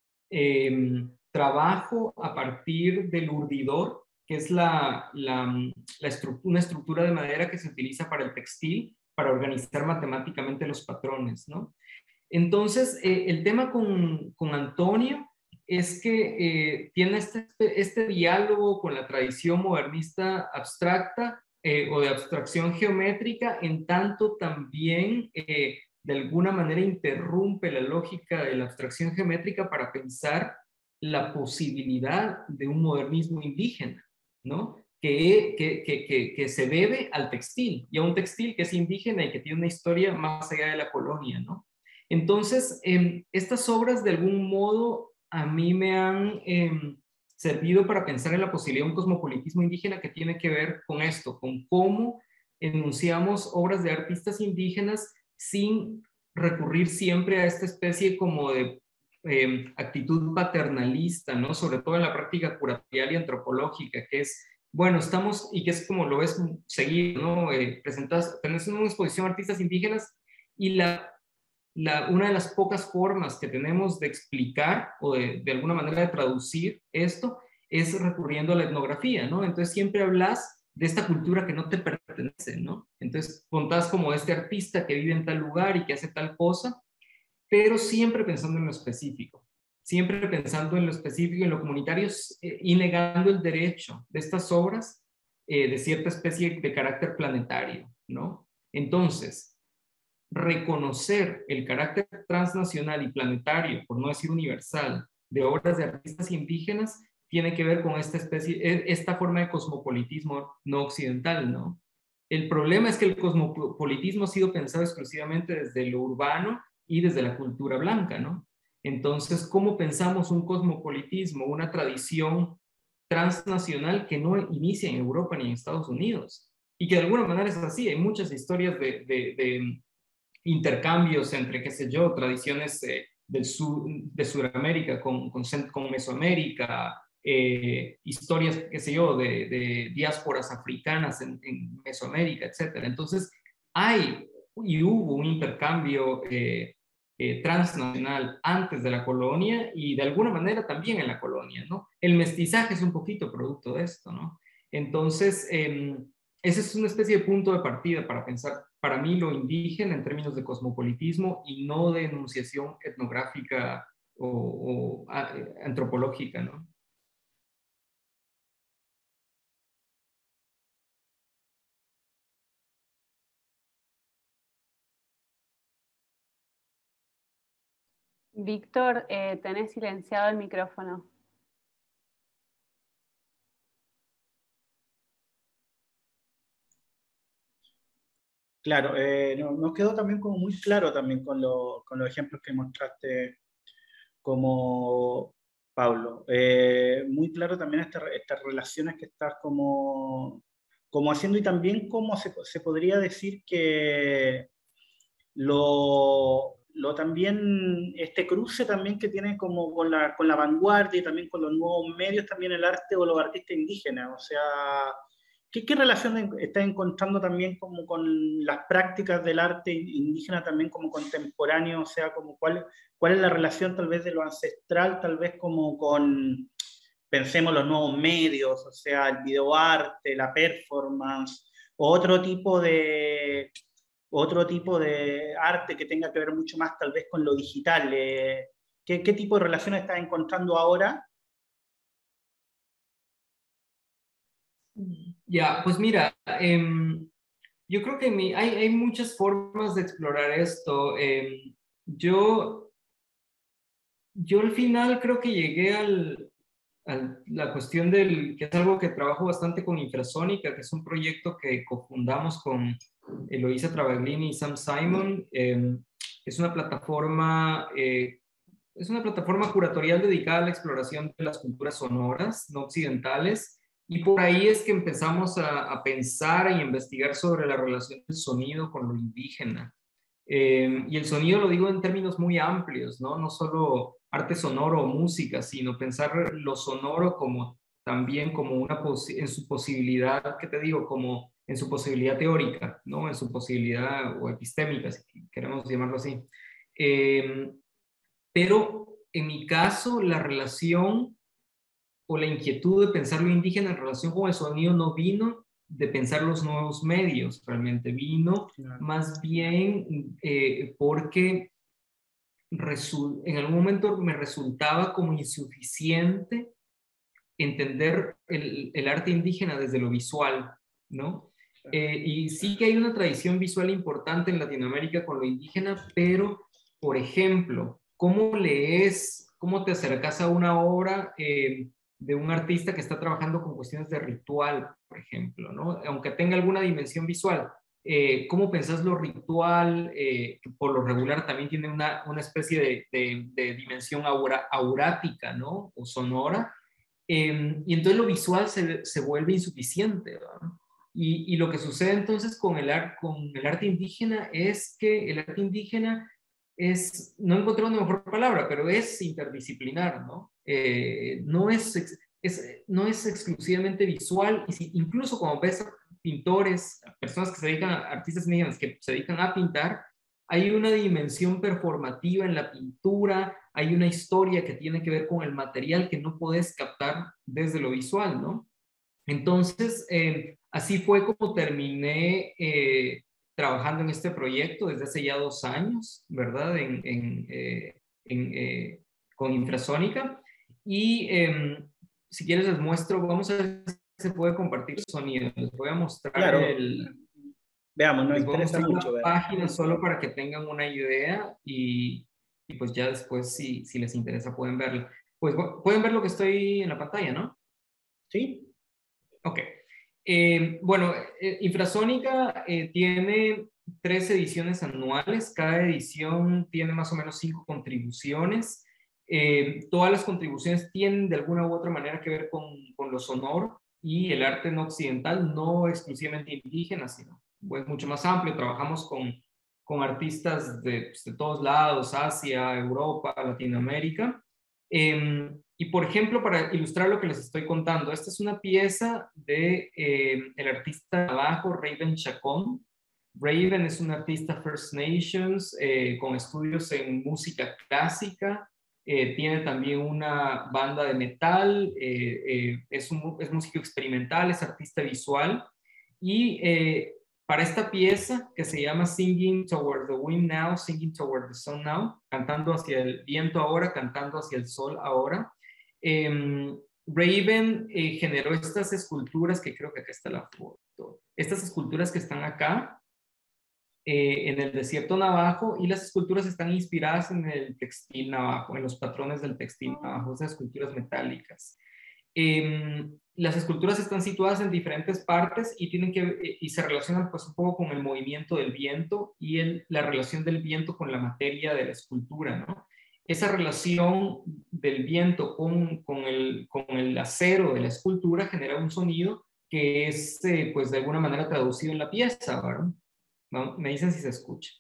eh, trabajo a partir del urdidor, que es la, la, la estru una estructura de madera que se utiliza para el textil, para organizar matemáticamente los patrones, ¿no? Entonces, eh, el tema con, con Antonio es que eh, tiene este, este diálogo con la tradición modernista abstracta eh, o de abstracción geométrica, en tanto también eh, de alguna manera interrumpe la lógica de la abstracción geométrica para pensar la posibilidad de un modernismo indígena, ¿no? Que, que, que, que se debe al textil, y a un textil que es indígena y que tiene una historia más allá de la colonia, ¿no? Entonces, eh, estas obras de algún modo a mí me han eh, servido para pensar en la posibilidad de un cosmopolitismo indígena que tiene que ver con esto, con cómo enunciamos obras de artistas indígenas sin recurrir siempre a esta especie como de eh, actitud paternalista, ¿no? Sobre todo en la práctica curatorial y antropológica, que es, bueno, estamos, y que es como lo ves seguido, ¿no? Eh, presentas, tenés una exposición de artistas indígenas y la La, una de las pocas formas que tenemos de explicar o de, de alguna manera de traducir esto es recurriendo a la etnografía, ¿no? Entonces siempre hablas de esta cultura que no te pertenece, ¿no? Entonces contás como este artista que vive en tal lugar y que hace tal cosa, pero siempre pensando en lo específico, siempre pensando en lo específico, en lo comunitario, eh, y negando el derecho de estas obras eh, de cierta especie de carácter planetario, ¿no? Entonces, reconocer el carácter transnacional y planetario, por no decir universal, de obras de artistas indígenas tiene que ver con esta especie, esta forma de cosmopolitismo no occidental, ¿no? El problema es que el cosmopolitismo ha sido pensado exclusivamente desde lo urbano y desde la cultura blanca, ¿no? Entonces, ¿cómo pensamos un cosmopolitismo, una tradición transnacional que no inicia en Europa ni en Estados Unidos? Y que de alguna manera es así, hay muchas historias de, de, de intercambios entre, qué sé yo, tradiciones eh, del sur, de Sudamérica con, con, con Mesoamérica, eh, historias, qué sé yo, de, de diásporas africanas en, en Mesoamérica, etcétera. Entonces, hay y hubo un intercambio eh, eh, transnacional antes de la colonia y de alguna manera también en la colonia, ¿no? El mestizaje es un poquito producto de esto, ¿no? Entonces, eh, ese es una especie de punto de partida para pensar, para mí, lo indígena en términos de cosmopolitismo y no de enunciación etnográfica o, o a, antropológica, ¿no? Víctor, eh, tenés silenciado el micrófono. Claro, eh, no, nos quedó también como muy claro también con, lo, con los ejemplos que mostraste como Pablo. Eh, muy claro también esta, estas relaciones que estás como, como haciendo y también cómo se, se podría decir que lo, lo también, este cruce también que tiene como con la, con la vanguardia y también con los nuevos medios, también el arte o los artistas indígenas, o sea, ¿qué, qué relación estás encontrando también como con las prácticas del arte indígena también como contemporáneo, o sea, como cuál, cuál es la relación tal vez de lo ancestral, tal vez como con, pensemos los nuevos medios, o sea, el videoarte, la performance, o otro tipo de otro tipo de arte que tenga que ver mucho más tal vez con lo digital. Eh, ¿qué, ¿Qué tipo de relaciones estás encontrando ahora? Ya, pues mira, eh, yo creo que mi, hay, hay muchas formas de explorar esto. Eh, yo, yo al final creo que llegué al, a la cuestión del, que es algo que trabajo bastante con Infrasónica, que es un proyecto que cofundamos con Eloisa Travaglini y Sam Simon. Eh, es una plataforma, eh, es una plataforma curatorial dedicada a la exploración de las culturas sonoras no occidentales, y por ahí es que empezamos a, a pensar y investigar sobre la relación del sonido con lo indígena. Eh, y el sonido lo digo en términos muy amplios, ¿no? No solo arte sonoro o música, sino pensar lo sonoro como también como una en su posibilidad, ¿qué te digo? Como en su posibilidad teórica, ¿no? En su posibilidad o epistémica, si queremos llamarlo así. Eh, pero en mi caso, la relación o la inquietud de pensar lo indígena en relación con el sonido no vino de pensar los nuevos medios, realmente vino Claro. más bien eh, porque en algún momento me resultaba como insuficiente entender el, el arte indígena desde lo visual, ¿no? Eh, y sí que hay una tradición visual importante en Latinoamérica con lo indígena, pero, por ejemplo, ¿cómo lees, cómo te acercas a una obra eh, de un artista que está trabajando con cuestiones de ritual, por ejemplo, ¿no? Aunque tenga alguna dimensión visual, eh, ¿cómo pensás lo ritual? Eh, que por lo regular también tiene una, una especie de, de, de dimensión aura, aurática, ¿no? O sonora. Eh, y entonces lo visual se, se vuelve insuficiente, ¿verdad? Y, y, lo que sucede entonces con el, ar, con el arte indígena es que el arte indígena es, no encontré una mejor palabra, pero es interdisciplinar, ¿no? Eh, no, es, es, no es exclusivamente visual, y si, incluso cuando ves a pintores, a personas que se dedican, a artistas indígenas que se dedican a pintar, hay una dimensión performativa en la pintura, hay una historia que tiene que ver con el material que no puedes captar desde lo visual, ¿no? Entonces, eh, así fue como terminé eh, trabajando en este proyecto desde hace ya dos años, ¿verdad? En, en, eh, en, eh, con Infrasónica. Y eh, si quieres les muestro, vamos a ver si se puede compartir sonido. Les voy a mostrar claro. el... Veamos, nos Les voy a interesa mostrar mucho la ver. página solo para que tengan una idea y, y pues ya después si, si les interesa pueden verlo. Pues pueden ver lo que estoy en la pantalla, ¿no? Sí. Ok. Eh, bueno, eh, Infrasónica eh, tiene tres ediciones anuales. Cada edición tiene más o menos cinco contribuciones. Eh, todas las contribuciones tienen de alguna u otra manera que ver con, con lo sonoro y el arte no occidental, no exclusivamente indígena, sino pues, mucho más amplio. Trabajamos con, con artistas de, pues, de todos lados, Asia, Europa, Latinoamérica. Eh, y por ejemplo, para ilustrar lo que les estoy contando, esta es una pieza de eh, el artista navajo Raven Chacón. Raven es un artista First Nations eh, con estudios en música clásica. Eh, tiene también una banda de metal, eh, eh, es, un, es músico experimental, es artista visual. Y eh, para esta pieza que se llama Singing Toward the Wind Now, Singing Toward the Sun Now, cantando hacia el viento ahora, cantando hacia el sol ahora, eh, Raven eh, generó estas esculturas, que creo que acá está la foto, estas esculturas que están acá, eh, en el desierto navajo, y las esculturas están inspiradas en el textil navajo, en los patrones del textil navajo, esas esculturas metálicas. Eh, las esculturas están situadas en diferentes partes y, tienen que, y se relacionan pues un poco con el movimiento del viento y el, la relación del viento con la materia de la escultura, ¿no? Esa relación del viento con, con, el, con el acero de la escultura genera un sonido que es eh, pues de alguna manera traducido en la pieza, ¿verdad? ¿No? Me dicen si se escucha.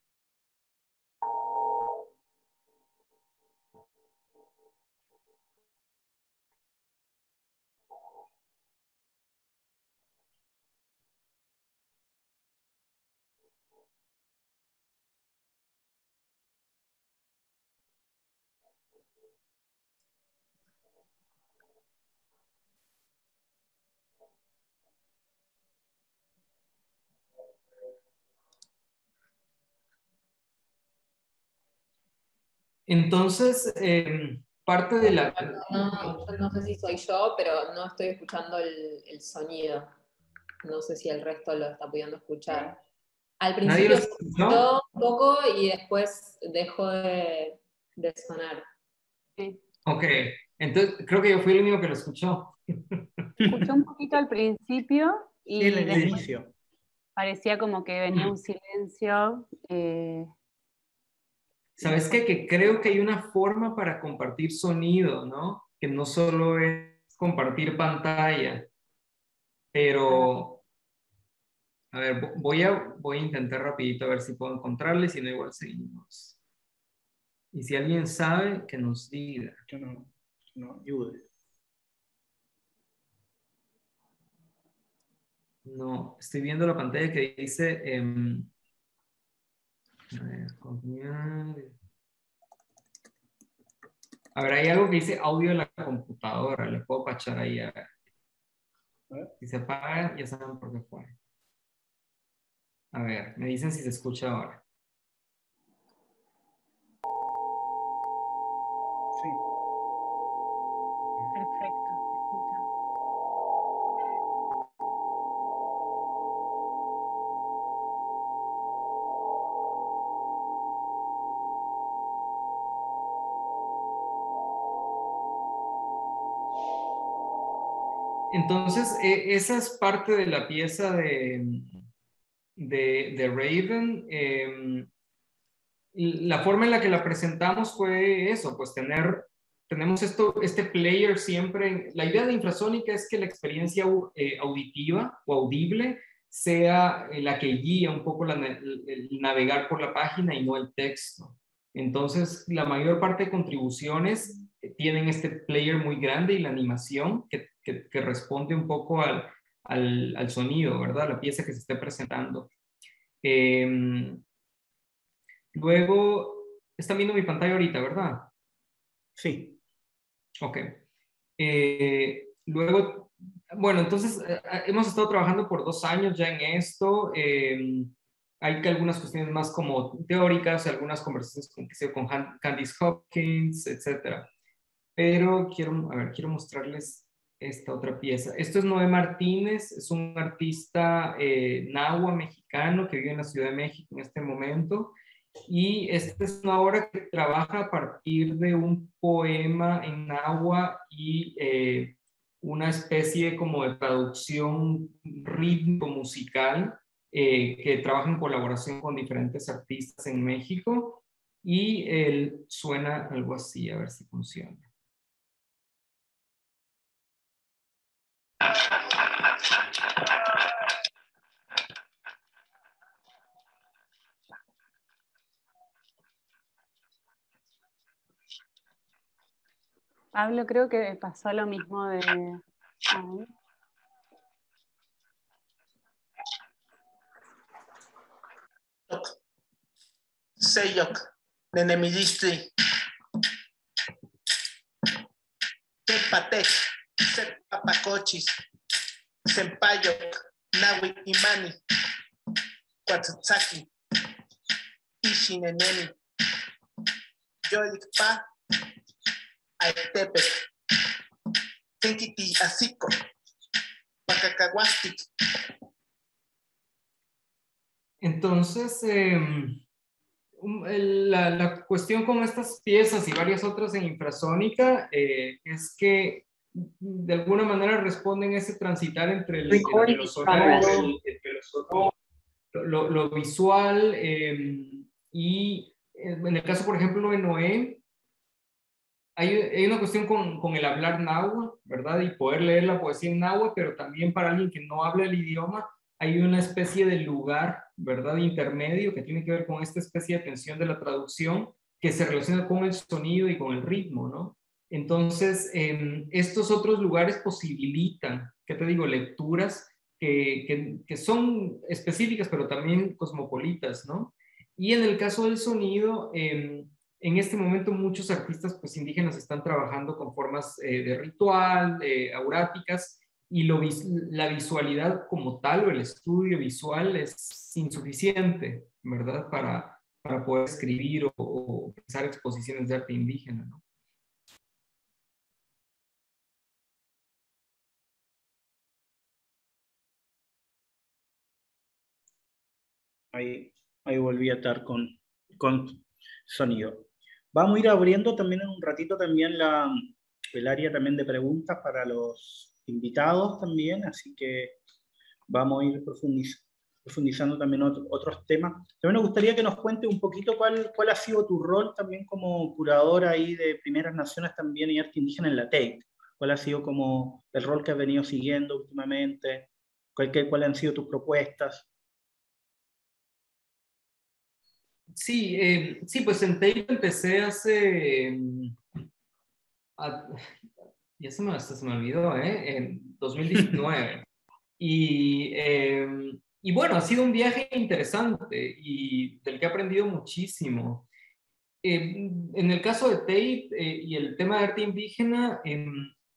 Entonces, eh, parte de la... No, no sé si soy yo, pero no estoy escuchando el, el sonido. No sé si el resto lo está pudiendo escuchar. Al ¿Nadie principio lo se escuchó? escuchó un poco y después dejó de, de sonar. Sí. Ok, entonces creo que yo fui el único que lo escuchó. Escuché un poquito al principio y Sí, en el después inicio. parecía como que venía un silencio. eh, ¿Sabes qué? Que creo que hay una forma para compartir sonido, ¿no? Que no solo es compartir pantalla, pero, a ver, vo- voy a, voy a intentar rapidito a ver si puedo encontrarle, si no igual seguimos. Y si alguien sabe, que nos diga. Yo no, no ayude. No, estoy viendo la pantalla que dice, em, a ver, copiar. A ver, hay algo que dice audio de la computadora, le puedo pachar ahí a ver. A ver. Si se apaga, ya saben por qué fue. A ver, me dicen si se escucha ahora. Sí. Perfecto, se escucha. Entonces, e- esa es parte de la pieza de, de, de Raven. Eh, la forma en la que la presentamos fue eso, pues tener, tenemos esto, este player siempre. La idea de infrasónica es que la experiencia eh, auditiva o audible sea la que guía un poco la, el, el navegar por la página y no el texto. Entonces, la mayor parte de contribuciones tienen este player muy grande y la animación que, que, que responde un poco al, al, al, sonido, ¿verdad? La pieza que se esté presentando. Eh, luego, están viendo mi pantalla ahorita, ¿verdad? Sí. Ok. Eh, luego, bueno, entonces eh, hemos estado trabajando por dos años ya en esto. Eh, hay que algunas cuestiones más como teóricas, algunas conversaciones con, que sé, con Candice Hopkins, etcétera. Pero quiero, a ver, quiero mostrarles esta otra pieza. Esto es Noé Martínez, es un artista eh, nahua mexicano que vive en la Ciudad de México en este momento. Y esta es una obra que trabaja a partir de un poema en nahua y eh, una especie como de traducción rítmico musical eh, que trabaja en colaboración con diferentes artistas en México. Y él suena algo así, a ver si funciona. Pablo, creo que pasó lo mismo de... Ay. Seyok, Nenemidistri, Tepatek, Sepapacochis, Sempayok, Nawi Imani, Cuatzatzaki, Ishineneni, Yolikpa, Aetepec, Tenkiti Asiko, Pacacahuastic. Entonces, eh, la, la cuestión con estas piezas y varias otras en infrasónica eh, es que de alguna manera responden a ese transitar entre, el, entre lo sonoro, entre lo, sonoro, lo, lo visual eh, y en el caso, por ejemplo, de Noé, hay, hay una cuestión con, con el hablar náhuatl, ¿verdad? Y poder leer la poesía en náhuatl, pero también para alguien que no habla el idioma, hay una especie de lugar, ¿verdad? Intermedio que tiene que ver con esta especie de tensión de la traducción que se relaciona con el sonido y con el ritmo, ¿no? Entonces, eh, estos otros lugares posibilitan, ¿qué te digo? Lecturas que, que, que son específicas, pero también cosmopolitas, ¿no? Y en el caso del sonido, eh, en este momento muchos artistas pues, indígenas están trabajando con formas eh, de ritual, eh, auráticas, y lo, la visualidad como tal o el estudio visual es insuficiente, ¿verdad? Para, para poder escribir o, o pensar exposiciones de arte indígena, ¿no? Ahí, ahí volví a estar con, con sonido. Vamos a ir abriendo también en un ratito también la, el área también de preguntas para los invitados también, así que vamos a ir profundiz, profundizando también otro, otros temas. También nos gustaría que nos cuente un poquito cuál, cuál ha sido tu rol también como curadora ahí de Primeras Naciones también y arte indígena en la Tate. ¿Cuál ha sido como el rol que has venido siguiendo últimamente? ¿Cuál, qué, ¿Cuáles han sido tus propuestas? Sí, eh, sí, pues en Tate empecé hace, eh, a, ya se me, hasta se me olvidó, ¿eh? En dos mil diecinueve. y, eh, y bueno, ha sido un viaje interesante y del que he aprendido muchísimo. Eh, en el caso de Tate eh, y el tema de arte indígena, eh,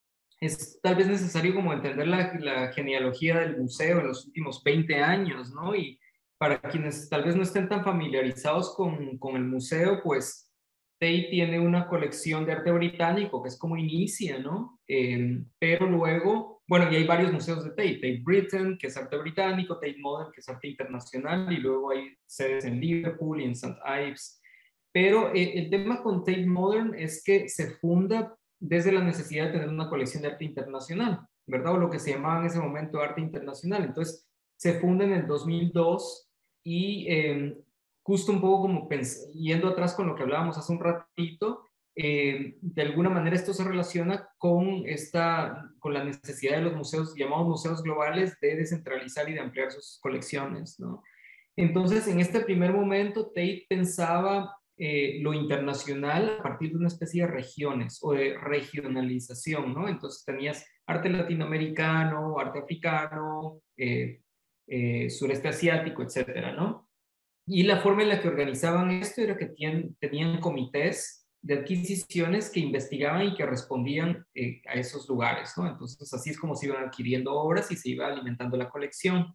es tal vez necesario como entender la, la genealogía del museo en los últimos veinte años, ¿no? Y para quienes tal vez no estén tan familiarizados con, con el museo, pues Tate tiene una colección de arte británico, que es como inicia, ¿no? Eh, pero luego, bueno, y hay varios museos de Tate, Tate Britain, que es arte británico, Tate Modern, que es arte internacional, y luego hay sedes en Liverpool y en Saint Ives. Pero eh, el tema con Tate Modern es que se funda desde la necesidad de tener una colección de arte internacional, ¿verdad? O lo que se llamaba en ese momento arte internacional. Entonces, se funda en el dos mil dos y eh, justo un poco como yendo atrás con lo que hablábamos hace un ratito, eh, de alguna manera esto se relaciona con, esta, con la necesidad de los museos, llamados museos globales, de descentralizar y de ampliar sus colecciones, ¿no? Entonces, en este primer momento, Tate pensaba Eh, lo internacional a partir de una especie de regiones o de regionalización, ¿no? Entonces tenías arte latinoamericano, arte africano, eh, eh, sureste asiático, etcétera, ¿no? Y la forma en la que organizaban esto era que tenían, tenían comités de adquisiciones que investigaban y que respondían eh, a esos lugares, ¿no? Entonces así es como se iban adquiriendo obras y se iba alimentando la colección.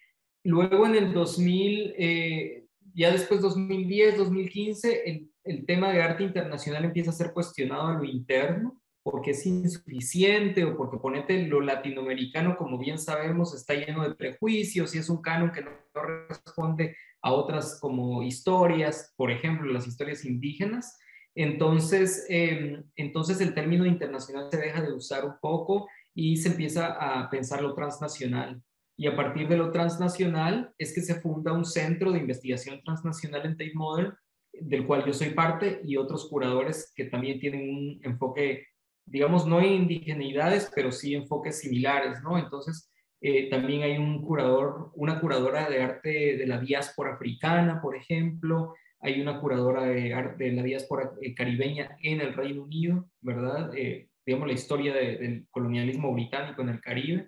Luego en el dos mil, eh, ya después dos mil diez, dos mil quince, el, el tema de arte internacional empieza a ser cuestionado a lo interno, porque es insuficiente o porque ponete lo latinoamericano, como bien sabemos, está lleno de prejuicios y es un canon que no, no responde a otras como historias, por ejemplo, las historias indígenas. Entonces, eh, entonces el término internacional se deja de usar un poco y se empieza a pensar lo transnacional. Y a partir de lo transnacional es que se funda un centro de investigación transnacional en Tate Modern, del cual yo soy parte, y otros curadores que también tienen un enfoque, digamos, no en indigeneidades, pero sí enfoques similares, ¿no? Entonces, eh, también hay un curador, una curadora de arte de la diáspora africana, por ejemplo, hay una curadora de arte de la diáspora caribeña en el Reino Unido, ¿verdad? Eh, digamos, la historia de, del colonialismo británico en el Caribe.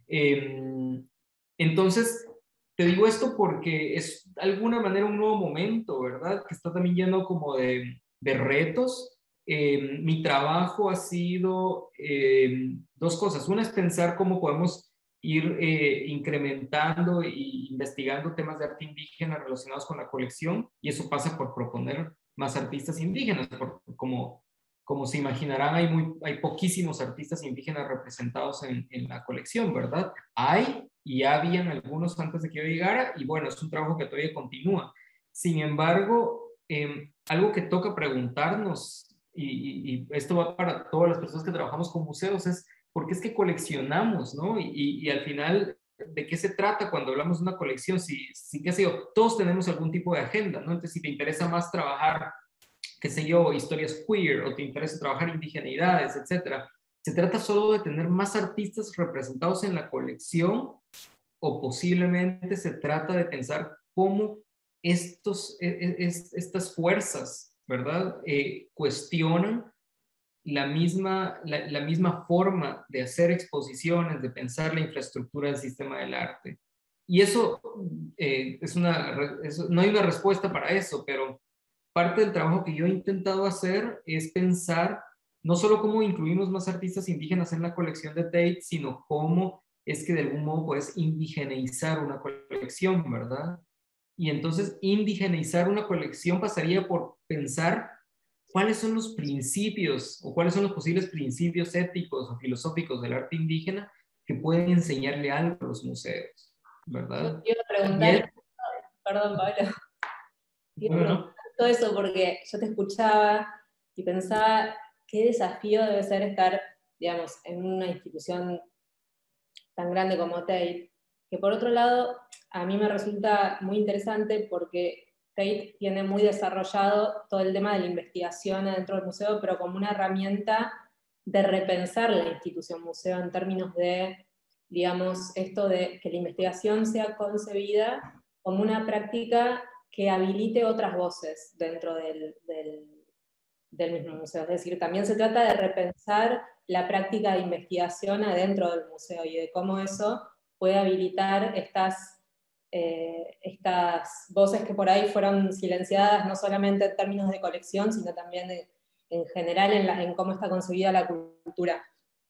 Eh, entonces, te digo esto porque es de alguna manera un nuevo momento, ¿verdad? Que está también lleno como de, de retos. Eh, mi trabajo ha sido eh, dos cosas. Una es pensar cómo podemos ir eh, incrementando e investigando temas de arte indígena relacionados con la colección, y eso pasa por proponer más artistas indígenas, por, como Como se imaginarán, hay, muy, hay poquísimos artistas indígenas representados en, en la colección, ¿verdad? Hay y habían algunos antes de que yo llegara, y bueno, es un trabajo que todavía continúa. Sin embargo, eh, algo que toca preguntarnos, y, y, y esto va para todas las personas que trabajamos con museos, es ¿por qué es que coleccionamos, no? Y, y, y al final, ¿de qué se trata cuando hablamos de una colección? Si, si qué sé yo, todos tenemos algún tipo de agenda, ¿no? Entonces, si te interesa más trabajar, qué sé yo, historias queer, o te interesa trabajar indigeneidades, etcétera. ¿Se trata solo de tener más artistas representados en la colección, o posiblemente se trata de pensar cómo estos, es, estas fuerzas, ¿verdad?, eh, cuestionan la misma, la, la misma forma de hacer exposiciones, de pensar la infraestructura del sistema del arte? Y eso, eh, es una, eso, no hay una respuesta para eso, pero parte del trabajo que yo he intentado hacer es pensar no solo cómo incluimos más artistas indígenas en la colección de Tate, sino cómo es que de algún modo puedes indigeneizar una colección, ¿verdad? Y entonces indigeneizar una colección pasaría por pensar cuáles son los principios o cuáles son los posibles principios éticos o filosóficos del arte indígena que pueden enseñarle algo a los museos, ¿verdad? Yo quiero preguntar, Perdón, Pablo. Bueno. Todo eso porque yo te escuchaba y pensaba qué desafío debe ser estar, digamos, en una institución tan grande como Tate, que por otro lado a mí me resulta muy interesante porque Tate tiene muy desarrollado todo el tema de la investigación dentro del museo, pero como una herramienta de repensar la institución museo en términos de, digamos, esto de que la investigación sea concebida como una práctica que habilite otras voces dentro del, del, del mismo museo. Es decir, también se trata de repensar la práctica de investigación adentro del museo y de cómo eso puede habilitar estas, eh, estas voces que por ahí fueron silenciadas, no solamente en términos de colección, sino también de, en general en, la, en cómo está concebida la cultura.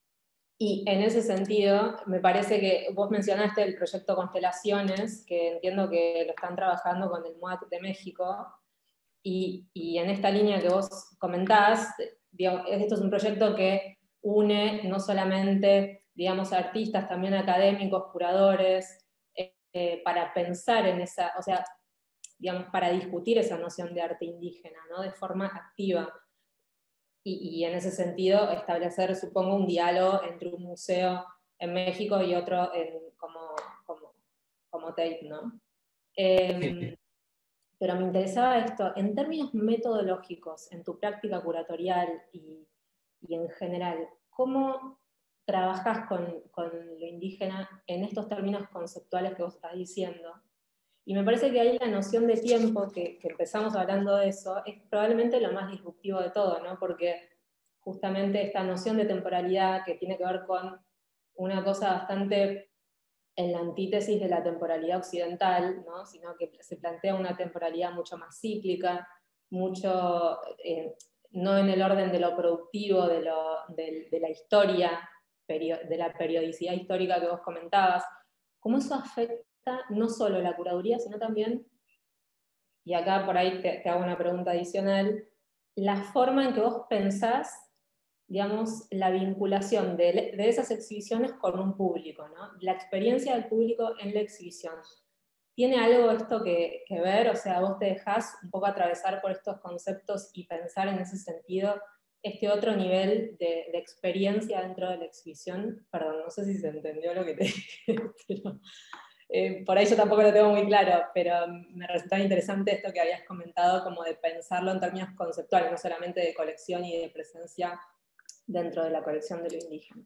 Y en ese sentido, me parece que vos mencionaste el proyecto Constelaciones, que entiendo que lo están trabajando con el M U A C de México, y, y en esta línea que vos comentás, digamos, esto es un proyecto que une no solamente, digamos, artistas, también académicos, curadores, eh, para pensar en esa, o sea, digamos, para discutir esa noción de arte indígena, ¿no? De forma activa. Y, y en ese sentido establecer, supongo, un diálogo entre un museo en México y otro en, como, como, como Tate, ¿no? Eh, Sí. Pero me interesaba esto, en términos metodológicos, en tu práctica curatorial y, y en general, ¿cómo trabajas con, con lo indígena en estos términos conceptuales que vos estás diciendo? Y me parece que ahí la noción de tiempo, que, que empezamos hablando de eso, es probablemente lo más disruptivo de todo, ¿no? Porque justamente esta noción de temporalidad que tiene que ver con una cosa bastante en la antítesis de la temporalidad occidental, ¿no? Sino que se plantea una temporalidad mucho más cíclica, mucho, eh, no en el orden de lo productivo, de, lo, de, de la historia, de la periodicidad histórica que vos comentabas. ¿Cómo eso afecta no solo la curaduría, sino también, y acá por ahí te, te hago una pregunta adicional, la forma en que vos pensás, digamos, la vinculación de, de esas exhibiciones con un público, ¿no? La experiencia del público en la exhibición. ¿Tiene algo esto que, que ver? O sea, vos te dejás un poco atravesar por estos conceptos y pensar en ese sentido este otro nivel de, de experiencia dentro de la exhibición. Perdón, no sé si se entendió lo que te dije, pero... Eh, por ahí yo tampoco lo tengo muy claro, pero me resultaba interesante esto que habías comentado, como de pensarlo en términos conceptuales, no solamente de colección y de presencia dentro de la colección de lo indígena.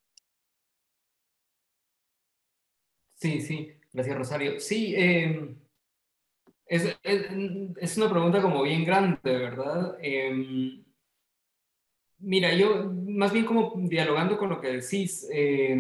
Sí, sí, gracias Rosario. Sí, eh, es, es, es una pregunta como bien grande, ¿verdad? Eh, mira, yo más bien como dialogando con lo que decís, eh,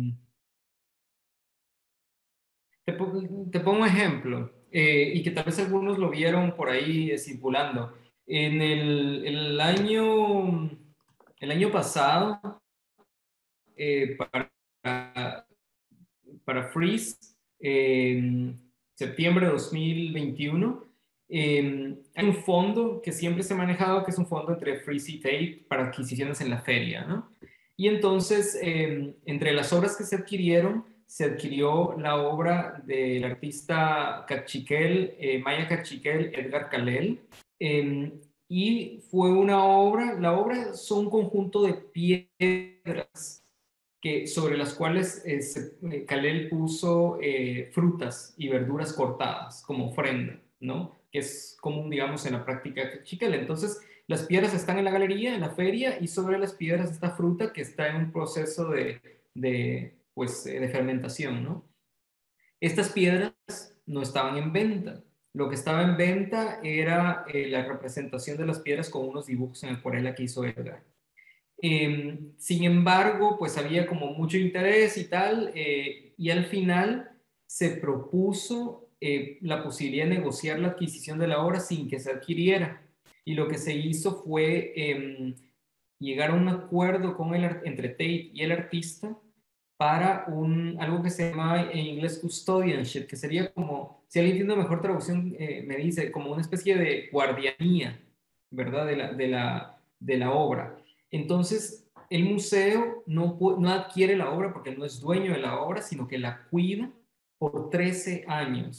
Te, te pongo un ejemplo, eh, y que tal vez algunos lo vieron por ahí eh, circulando. En el, el, año, el año pasado, eh, para, para Freeze, eh, septiembre de dos mil veintiuno, eh, hay un fondo que siempre se ha manejado, que es un fondo entre Freeze y Tate para adquisiciones en la feria, ¿no? Y entonces, eh, entre las obras que se adquirieron, se adquirió la obra del artista cachiquel, eh, maya cachiquel Edgar Calel, eh, y fue una obra, la obra son un conjunto de piedras que, sobre las cuales eh, se, eh, Calel puso eh, frutas y verduras cortadas como ofrenda, ¿no? Que es común, digamos, en la práctica cachiquel. Entonces, las piedras están en la galería, en la feria, y sobre las piedras está fruta que está en un proceso de, de pues, de fermentación, ¿no? Estas piedras no estaban en venta. Lo que estaba en venta era eh, la representación de las piedras con unos dibujos en acuarela que hizo Edgar. Eh, sin embargo, pues había como mucho interés y tal, eh, y al final se propuso eh, la posibilidad de negociar la adquisición de la obra sin que se adquiriera. Y lo que se hizo fue eh, llegar a un acuerdo con el, entre Tate y el artista para un, algo que se llama en inglés custodianship, que sería como, si alguien tiene una mejor traducción, eh, me dice, como una especie de guardianía, ¿verdad? De la, de la, de la obra. Entonces, el museo no, no adquiere la obra porque no es dueño de la obra, sino que la cuida por trece años.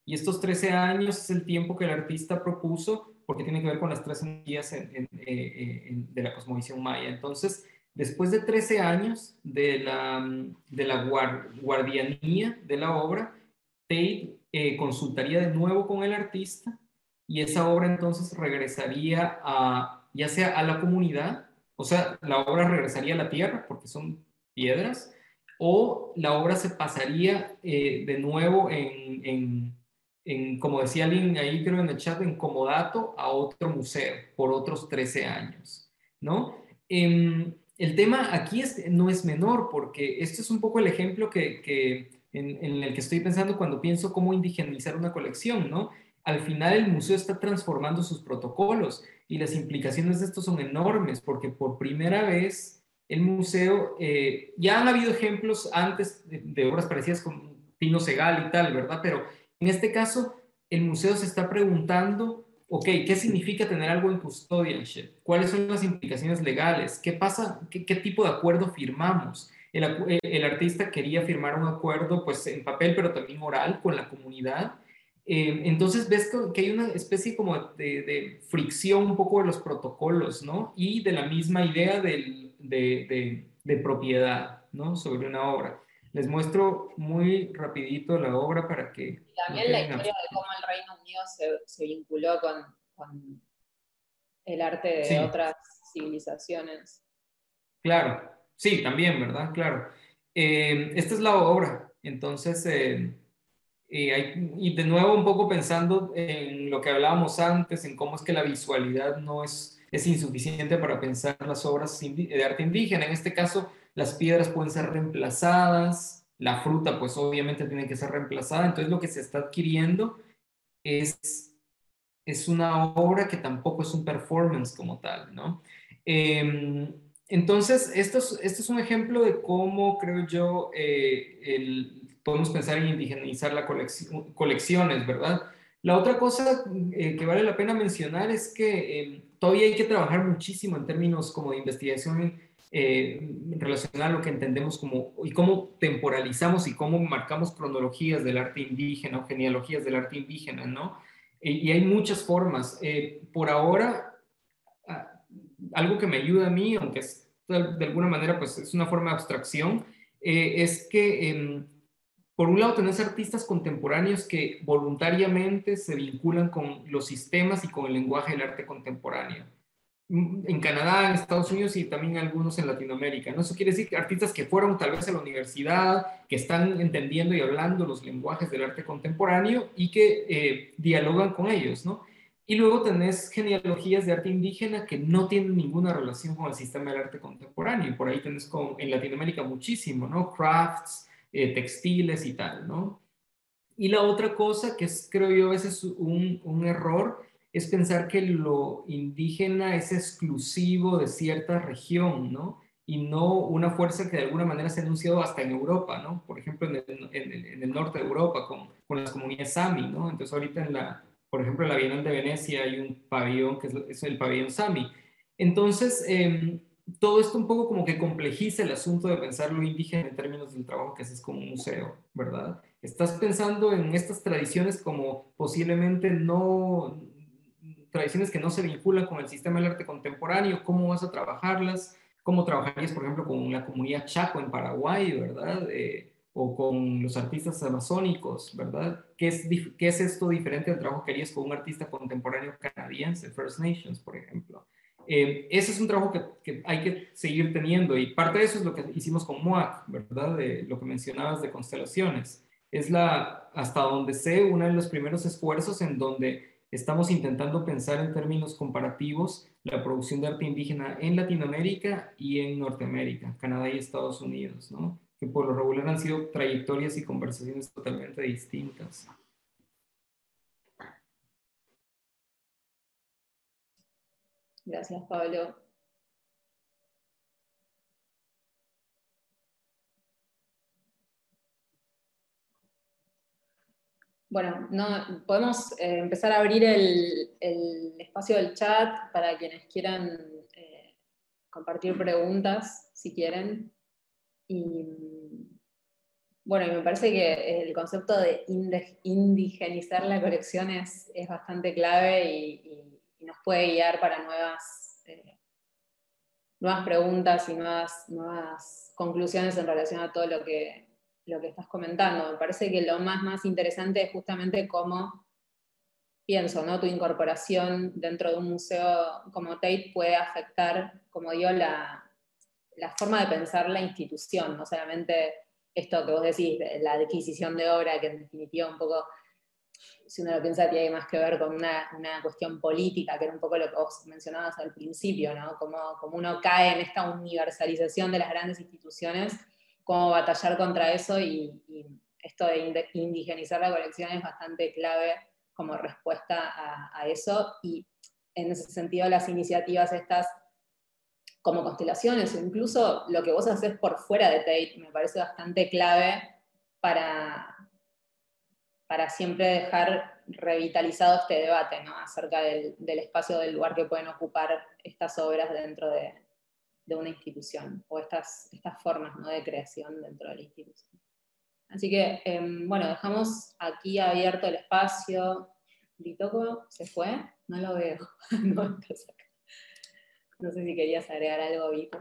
Y estos trece años es el tiempo que el artista propuso porque tiene que ver con las tres energías en, en, en, en, de la cosmovisión maya. Entonces, después de trece años de la, de la guardianía de la obra, Tate eh, consultaría de nuevo con el artista y esa obra entonces regresaría a, ya sea a la comunidad, o sea, la obra regresaría a la tierra porque son piedras, o la obra se pasaría eh, de nuevo en, en, en, como decía alguien ahí creo en el chat, en comodato a otro museo por otros trece años, ¿no? Eh, el tema aquí es, no es menor porque esto es un poco el ejemplo que, que en, en el que estoy pensando cuando pienso cómo indigenizar una colección, ¿no? Al final el museo está transformando sus protocolos y las implicaciones de esto son enormes porque por primera vez el museo, eh, ya han habido ejemplos antes de, de obras parecidas con Tino Segal y tal, ¿verdad? Pero en este caso el museo se está preguntando, ok, ¿qué significa tener algo en custodianship? ¿Cuáles son las implicaciones legales? ¿Qué pasa? ¿Qué, qué tipo de acuerdo firmamos? El, el artista quería firmar un acuerdo pues en papel pero también oral con la comunidad. Eh, entonces ves que hay una especie como de, de fricción un poco de los protocolos, ¿no? Y de la misma idea del, de, de, de propiedad, ¿no? Sobre una obra. Les muestro muy rapidito la obra para que... También no la historia de cómo el Reino Unido se, se vinculó con, con el arte de sí. otras civilizaciones. Claro, sí, también, ¿verdad? Claro. Eh, esta es la obra, entonces... Eh, Y, hay, y de nuevo un poco pensando en lo que hablábamos antes, en cómo es que la visualidad no es, es insuficiente para pensar las obras de arte indígena. En este caso, las piedras pueden ser reemplazadas, la fruta pues obviamente tiene que ser reemplazada, entonces lo que se está adquiriendo es, es una obra que tampoco es un performance como tal, ¿no? Eh, entonces, esto es, esto es un ejemplo de cómo creo yo eh, el podemos pensar en indigenizar la colección, colecciones, ¿verdad? La otra cosa eh, que vale la pena mencionar es que eh, todavía hay que trabajar muchísimo en términos como de investigación eh, relacionada a lo que entendemos como, y cómo temporalizamos y cómo marcamos cronologías del arte indígena o genealogías del arte indígena, ¿no? Eh, y hay muchas formas. Eh, por ahora, algo que me ayuda a mí, aunque es, de alguna manera pues es una forma de abstracción, eh, es que eh, por un lado tenés artistas contemporáneos que voluntariamente se vinculan con los sistemas y con el lenguaje del arte contemporáneo. En Canadá, en Estados Unidos y también algunos en Latinoamérica, ¿no? Eso quiere decir que artistas que fueron tal vez a la universidad, que están entendiendo y hablando los lenguajes del arte contemporáneo y que eh, dialogan con ellos, ¿no? Y luego tenés genealogías de arte indígena que no tienen ninguna relación con el sistema del arte contemporáneo. Por ahí tenés con, en Latinoamérica muchísimo, ¿no? Crafts, eh, textiles y tal, ¿no? Y la otra cosa que es, creo yo, a veces un, un error es pensar que lo indígena es exclusivo de cierta región, ¿no? Y no una fuerza que de alguna manera se ha anunciado hasta en Europa, ¿no? Por ejemplo, en el, en el, en el norte de Europa con, con las comunidades Sami, ¿no? Entonces ahorita en la, por ejemplo, en la Bienal de Venecia hay un pabellón que es, es el pabellón Sami. Entonces, eh, todo esto un poco como que complejiza el asunto de pensar lo indígena en términos del trabajo que haces como un museo, ¿verdad? Estás pensando en estas tradiciones como posiblemente no, tradiciones que no se vinculan con el sistema del arte contemporáneo, ¿cómo vas a trabajarlas? ¿Cómo trabajarías, por ejemplo, con la comunidad Chaco en Paraguay, ¿verdad? Eh, o con los artistas amazónicos, ¿verdad? ¿Qué es, ¿Qué es esto diferente al trabajo que harías con un artista contemporáneo canadiense, First Nations, por ejemplo? Eh, ese es un trabajo que, que hay que seguir teniendo y parte de eso es lo que hicimos con M O A C, ¿verdad? De lo que mencionabas de constelaciones. Es la, hasta donde sé, uno de los primeros esfuerzos en donde estamos intentando pensar en términos comparativos la producción de arte indígena en Latinoamérica y en Norteamérica, Canadá y Estados Unidos, ¿no? Que por lo regular han sido trayectorias y conversaciones totalmente distintas. Gracias, Pablo. Bueno, no, podemos eh, empezar a abrir el, el espacio del chat para quienes quieran eh, compartir preguntas, si quieren. Y Bueno, y me parece que el concepto de indigenizar la colección es, es bastante clave y, y, y nos puede guiar para nuevas, eh, nuevas preguntas y nuevas, nuevas conclusiones en relación a todo lo que, lo que estás comentando. Me parece que lo más, más interesante es justamente cómo, pienso, ¿no? Tu incorporación dentro de un museo como Tate puede afectar, como digo, la, la forma de pensar la institución, no solamente esto que vos decís, la adquisición de obra, que en definitiva un poco, si uno lo piensa, tiene más que ver con una, una cuestión política, que era un poco lo que vos mencionabas al principio, ¿no? Como, como uno cae en esta universalización de las grandes instituciones, cómo batallar contra eso, y, y esto de indigenizar la colección es bastante clave como respuesta a, a eso, y en ese sentido las iniciativas estas como constelaciones, o incluso lo que vos haces por fuera de Tate, me parece bastante clave para, para siempre dejar revitalizado este debate, ¿no? Acerca del, del espacio, del lugar que pueden ocupar estas obras dentro de, de una institución, o estas, estas formas, ¿no? De creación dentro de la institución. Así que, eh, bueno, dejamos aquí abierto el espacio. ¿Vitoko se fue? No lo veo. No, estás acá. No sé si querías agregar algo, Vito.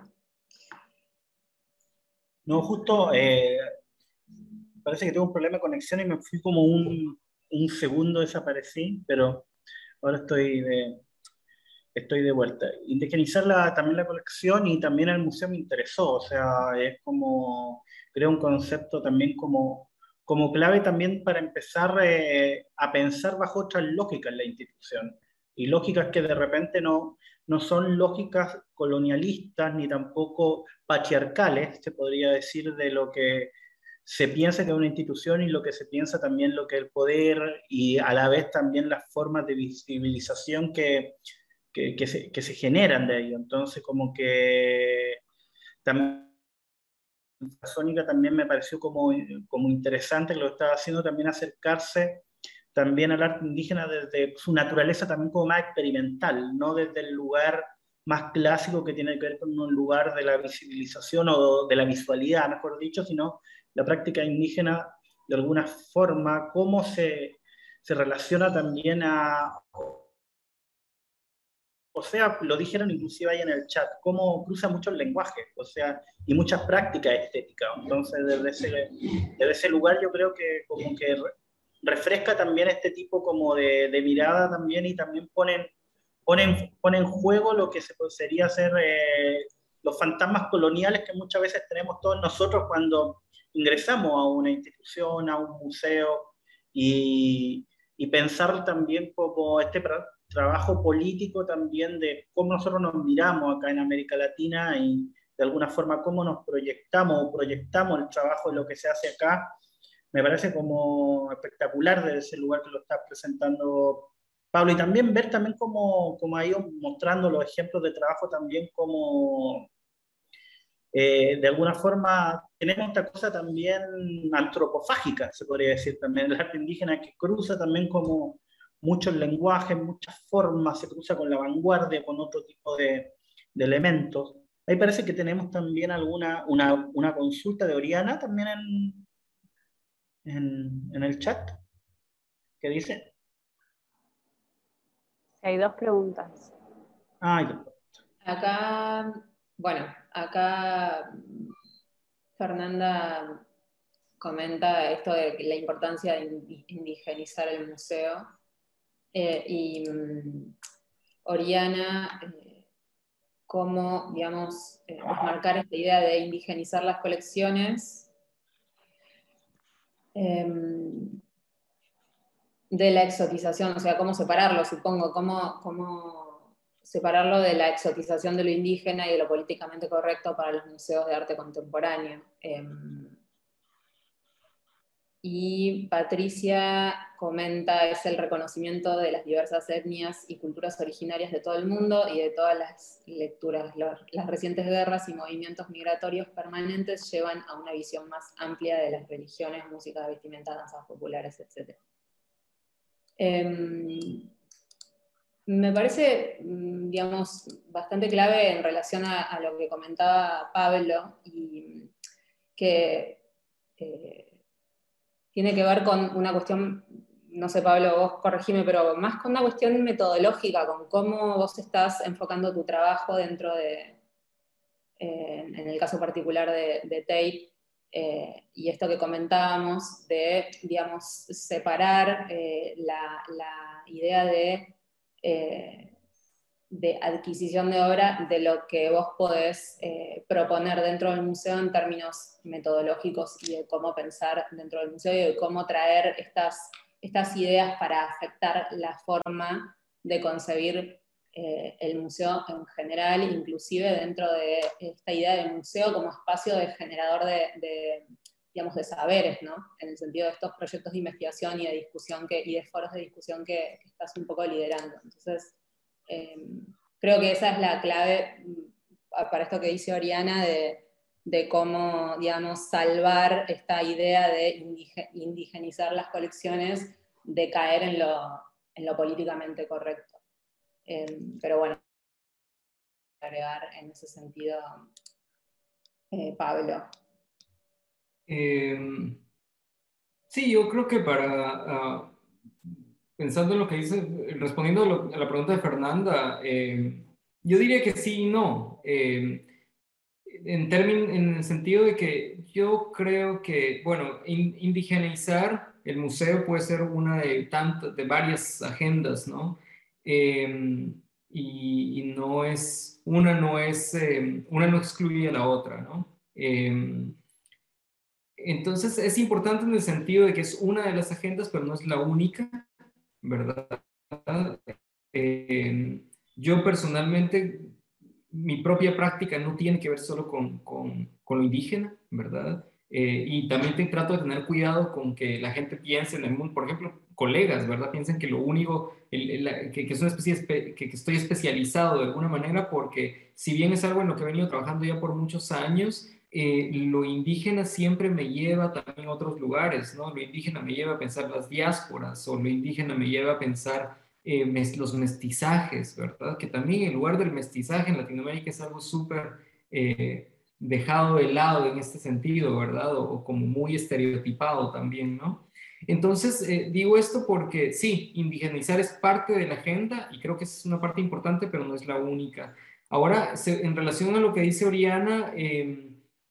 No, justo, eh, parece que tengo un problema de conexión y me fui como un, un segundo, desaparecí, pero ahora estoy de, estoy de vuelta. Indigenizar la, también la colección y también el museo me interesó, o sea, es como, creo un concepto también como, como clave también para empezar eh, a pensar bajo otras lógicas en la institución. Y lógicas que de repente no, no son lógicas colonialistas ni tampoco patriarcales, se podría decir, de lo que se piensa que es una institución y lo que se piensa también lo que es el poder, y a la vez también las formas de visibilización que, que, que, se, que se generan de ello. Entonces, como que también Sónica también me pareció como, como interesante que lo estaba haciendo, también acercarse también al arte indígena desde su naturaleza también como más experimental, no desde el lugar más clásico que tiene que ver con un lugar de la visibilización o de la visualidad, mejor dicho, sino la práctica indígena de alguna forma, cómo se, se relaciona también a... O sea, lo dijeron inclusive ahí en el chat, cómo cruza mucho el lenguaje, o sea, y muchas prácticas estéticas. Entonces, desde ese, desde ese lugar yo creo que como que refresca también este tipo como de, de mirada también, y también ponen, ponen, ponen en juego lo que se sería hacer eh, los fantasmas coloniales que muchas veces tenemos todos nosotros cuando ingresamos a una institución, a un museo, y, y pensar también como este trabajo político también de cómo nosotros nos miramos acá en América Latina y de alguna forma cómo nos proyectamos o proyectamos el trabajo de lo que se hace acá. Me parece como espectacular desde ese lugar que lo estás presentando, Pablo, y también ver también cómo, cómo ha ido mostrando los ejemplos de trabajo también como eh, de alguna forma tenemos esta cosa también antropofágica, se podría decir también, el arte indígena que cruza también como muchos lenguajes, muchas formas, se cruza con la vanguardia, con otro tipo de, de elementos. Ahí parece que tenemos también alguna una, una consulta de Oriana también en, en, en el chat. ¿Qué dice? Hay dos preguntas. Ah, acá, bueno, acá Fernanda comenta esto de la importancia de indigenizar el museo. Eh, y um, Oriana, eh, cómo, digamos, eh, desmarcar esta idea de indigenizar las colecciones eh, de la exotización, o sea, cómo separarlo, supongo, cómo, cómo separarlo de la exotización de lo indígena y de lo políticamente correcto para los museos de arte contemporáneo. Eh, Y Patricia comenta, es el reconocimiento de las diversas etnias y culturas originarias de todo el mundo y de todas las lecturas. Las recientes guerras y movimientos migratorios permanentes llevan a una visión más amplia de las religiones, música, vestimenta, danzas populares, etcétera. Eh, me parece, digamos, bastante clave en relación a, a lo que comentaba Pablo, y que... Eh, tiene que ver con una cuestión, no sé Pablo, vos corregime, pero más con una cuestión metodológica, con cómo vos estás enfocando tu trabajo dentro de, eh, en el caso particular de, de Tate, eh, y esto que comentábamos de, digamos, separar eh, la, la idea de... Eh, de adquisición de obra de lo que vos podés eh, proponer dentro del museo en términos metodológicos y de cómo pensar dentro del museo y de cómo traer estas, estas ideas para afectar la forma de concebir eh, el museo en general, inclusive dentro de esta idea del museo como espacio de generador de, de digamos, de saberes, ¿no? En el sentido de estos proyectos de investigación y de discusión que, y de foros de discusión que, que estás un poco liderando. Entonces, Eh, creo que esa es la clave para esto que dice Oriana de, de cómo, digamos, salvar esta idea de indige, indigenizar las colecciones, de caer en lo, en lo políticamente correcto. Eh, pero bueno, agregar en ese sentido, eh, Pablo. Eh, sí, yo creo que para... Uh, pensando en lo que dice, respondiendo a, lo, a la pregunta de Fernanda, eh, yo diría que sí y no. Eh, en, términ, en el sentido de que yo creo que, bueno, in, indigenizar el museo puede ser una de tantas, de varias agendas, ¿no? Eh, y, y no es, una no es, eh, una no excluye a la otra, ¿no? Eh, entonces es importante en el sentido de que es una de las agendas, pero no es la única, ¿verdad? Eh, yo personalmente, mi propia práctica no tiene que ver solo con, con, con lo indígena, ¿verdad? Eh, y también te, trato de tener cuidado con que la gente piense en el mundo, por ejemplo, colegas, ¿verdad? Piensen que lo único, el, el, que, que es una especie, de, que, que estoy especializado de alguna manera, porque si bien es algo en lo que he venido trabajando ya por muchos años, eh, lo indígena siempre me lleva también a otros lugares, ¿no? Lo indígena me lleva a pensar las diásporas, o lo indígena me lleva a pensar eh, mes, los mestizajes, ¿verdad? Que también en lugar del mestizaje en Latinoamérica es algo súper eh, dejado de lado en este sentido, ¿verdad? O, o como muy estereotipado también, ¿no? Entonces, eh, digo esto porque sí, indigenizar es parte de la agenda y creo que es una parte importante, pero no es la única. Ahora, se, en relación a lo que dice Oriana, eh,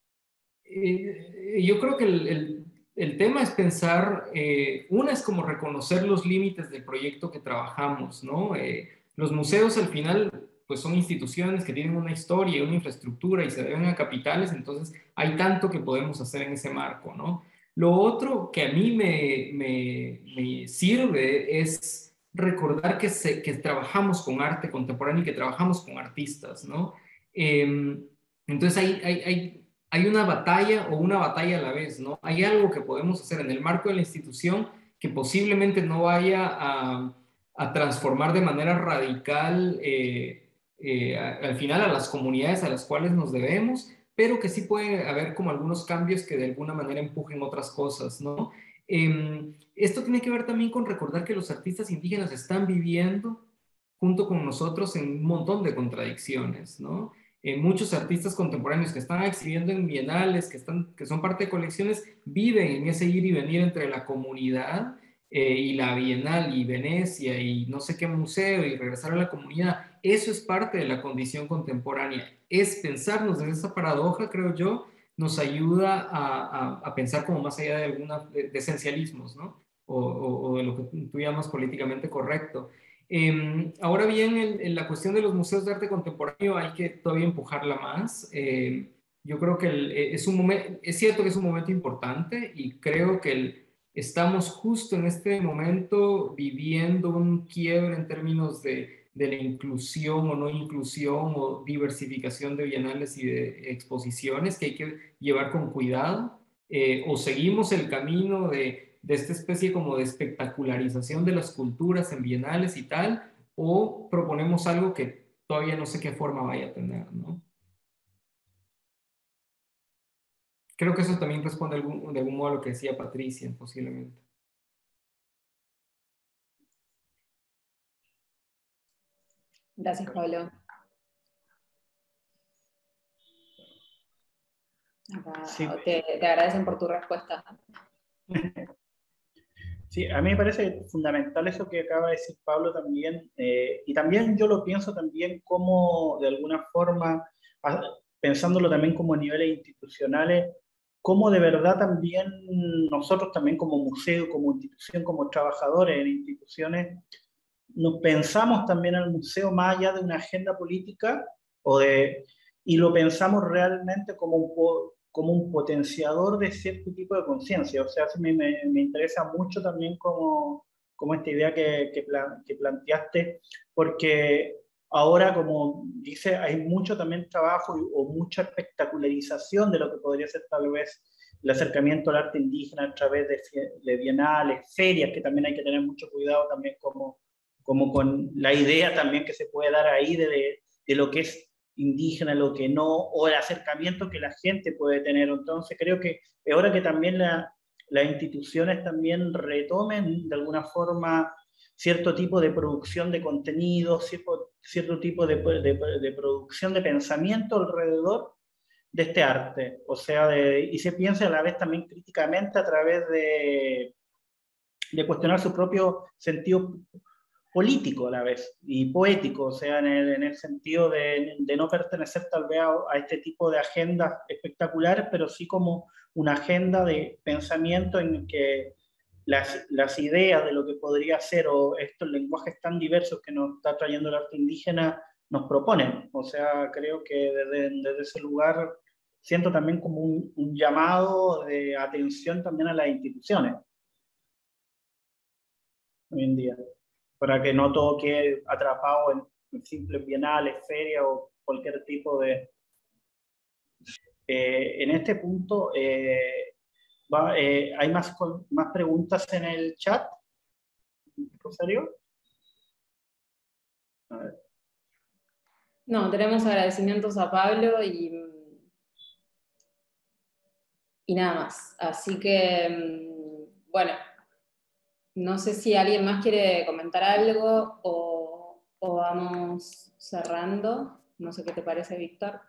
eh, yo creo que el, el, el tema es pensar, eh, una es como reconocer los límites del proyecto que trabajamos, ¿no? Eh, los museos al final pues son instituciones que tienen una historia y una infraestructura y se deben a capitales, entonces hay tanto que podemos hacer en ese marco, ¿no? Lo otro que a mí me, me, me sirve es recordar que, se, que trabajamos con arte contemporáneo y que trabajamos con artistas, ¿no? Eh, entonces hay, hay, hay hay una batalla o una batalla a la vez, ¿no? Hay algo que podemos hacer en el marco de la institución que posiblemente no vaya a, a transformar de manera radical eh, eh, a, al final a las comunidades a las cuales nos debemos, pero que sí puede haber como algunos cambios que de alguna manera empujen otras cosas, ¿no? Eh, esto tiene que ver también con recordar que los artistas indígenas están viviendo junto con nosotros en un montón de contradicciones, ¿no? Eh, muchos artistas contemporáneos que están exhibiendo en bienales, que, están, que son parte de colecciones, viven en ese ir y venir entre la comunidad eh, y la Bienal y Venecia y no sé qué museo y regresar a la comunidad. Eso es parte de la condición contemporánea. Es pensarnos en esa paradoja, creo yo, nos ayuda a, a, a pensar como más allá de algunos de, de esencialismos, ¿no? O, o, o de lo que tú llamas políticamente correcto. Eh, ahora bien, en, en la cuestión de los museos de arte contemporáneo hay que todavía empujarla más. Eh, yo creo que el, es, un momento, es cierto que es un momento importante y creo que el, estamos justo en este momento viviendo un quiebre en términos de, de la inclusión o no inclusión o diversificación de bienales y de exposiciones que hay que llevar con cuidado. Eh, o seguimos el camino de de esta especie como de espectacularización de las culturas en bienales y tal, o proponemos algo que todavía no sé qué forma vaya a tener, ¿no? Creo que eso también responde de algún, de algún modo a lo que decía Patricia, posiblemente. Gracias, Pablo. Acá, Sí. te, te agradecen por tu respuesta. Sí, a mí me parece fundamental eso que acaba de decir Pablo también, eh, y también yo lo pienso también como, de alguna forma, a, pensándolo también como a niveles institucionales, como de verdad también nosotros también como museo, como institución, como trabajadores en instituciones, nos pensamos también al museo más allá de una agenda política, o de, y lo pensamos realmente como un, po, como un potenciador de cierto tipo de conciencia. O sea, sí me, me, me interesa mucho también como, como esta idea que, que, plan, que planteaste, porque ahora, como dice, hay mucho también trabajo o mucha espectacularización de lo que podría ser tal vez el acercamiento al arte indígena a través de, de bienales, ferias, que también hay que tener mucho cuidado también como, como con la idea también que se puede dar ahí de, de, de lo que es indígena, lo que no, o el acercamiento que la gente puede tener. Entonces creo que es hora que también la, las instituciones también retomen de alguna forma cierto tipo de producción de contenido, cierto, cierto tipo de, de, de producción de pensamiento alrededor de este arte. O sea, de, y se piensa a la vez también críticamente a través de, de cuestionar su propio sentido político a la vez y poético, o sea, en el, en el sentido de, de no pertenecer tal vez a, a este tipo de agendas espectaculares, pero sí como una agenda de pensamiento en que las, las ideas de lo que podría ser o estos lenguajes tan diversos que nos está trayendo el arte indígena nos proponen. O sea, creo que desde, desde ese lugar siento también como un, un llamado de atención también a las instituciones hoy en día, para que no todo quede atrapado en, en simples bienales, ferias o cualquier tipo de... Eh, en este punto, eh, va, eh, ¿hay más, más preguntas en el chat, Rosario? A ver. No, tenemos agradecimientos a Pablo y, y nada más. Así que, bueno, no sé si alguien más quiere comentar algo o, o vamos cerrando. No sé qué te parece, Víctor.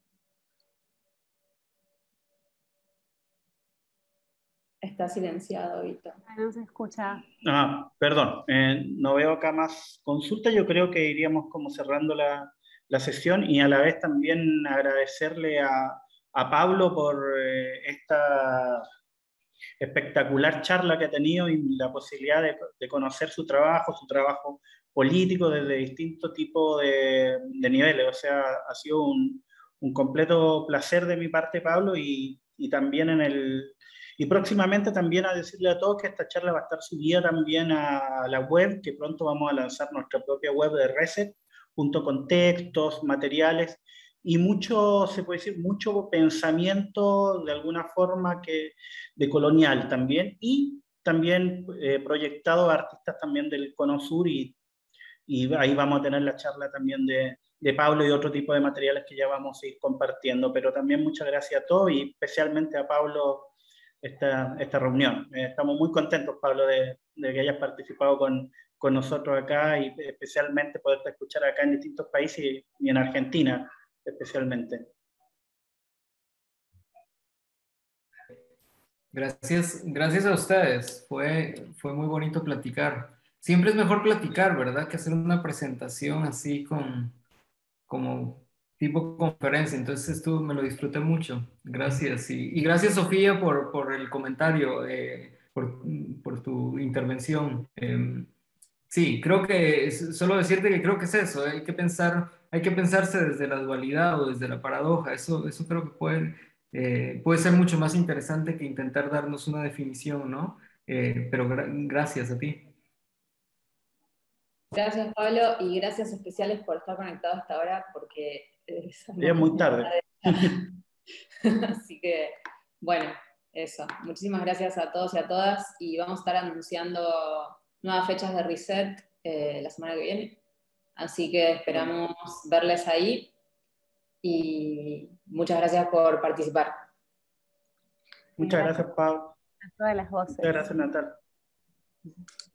Está silenciado, Víctor. No se escucha. Ah, perdón, eh, no veo acá más consultas. Yo creo que iríamos como cerrando la, la sesión y a la vez también agradecerle a, a Pablo por eh, esta espectacular charla que ha tenido y la posibilidad de, de conocer su trabajo, su trabajo político desde distintos tipos de, de niveles. O sea, ha sido un, un completo placer de mi parte, Pablo, y, y también en el... Y próximamente también a decirle a todos que esta charla va a estar subida también a la web, que pronto vamos a lanzar nuestra propia web de Reset, junto con textos, materiales, y mucho, se puede decir, mucho pensamiento de alguna forma que, de colonial también, y también eh, proyectado a artistas también del Cono Sur, y, y ahí vamos a tener la charla también de, de Pablo y otro tipo de materiales que ya vamos a ir compartiendo, pero también muchas gracias a todos y especialmente a Pablo esta, esta reunión. Eh, estamos muy contentos, Pablo, de, de que hayas participado con, con nosotros acá y especialmente poderte escuchar acá en distintos países y, y en Argentina especialmente. Gracias, gracias a ustedes. Fue, fue muy bonito platicar. Siempre es mejor platicar, ¿verdad? Que hacer una presentación así con, como tipo conferencia. Entonces esto me lo disfruté mucho. Gracias. Y, y gracias, Sofía, por, por el comentario, eh, por, por tu intervención. Eh, sí, creo que, es- solo decirte que creo que es eso. Hay que pensar, hay que pensarse desde la dualidad o desde la paradoja. Eso, eso creo que puede, eh, puede ser mucho más interesante que intentar darnos una definición, ¿no? Eh, pero gra- gracias a ti. Gracias, Pablo, y gracias especiales por estar conectado hasta ahora, porque es Ya es muy tarde. Así que, bueno, eso. Muchísimas gracias a todos y a todas, y vamos a estar anunciando nuevas fechas de Reset eh, la semana que viene. Así que esperamos verles ahí, y muchas gracias por participar. Muchas gracias, Pablo. A todas las voces. Muchas gracias, Natal.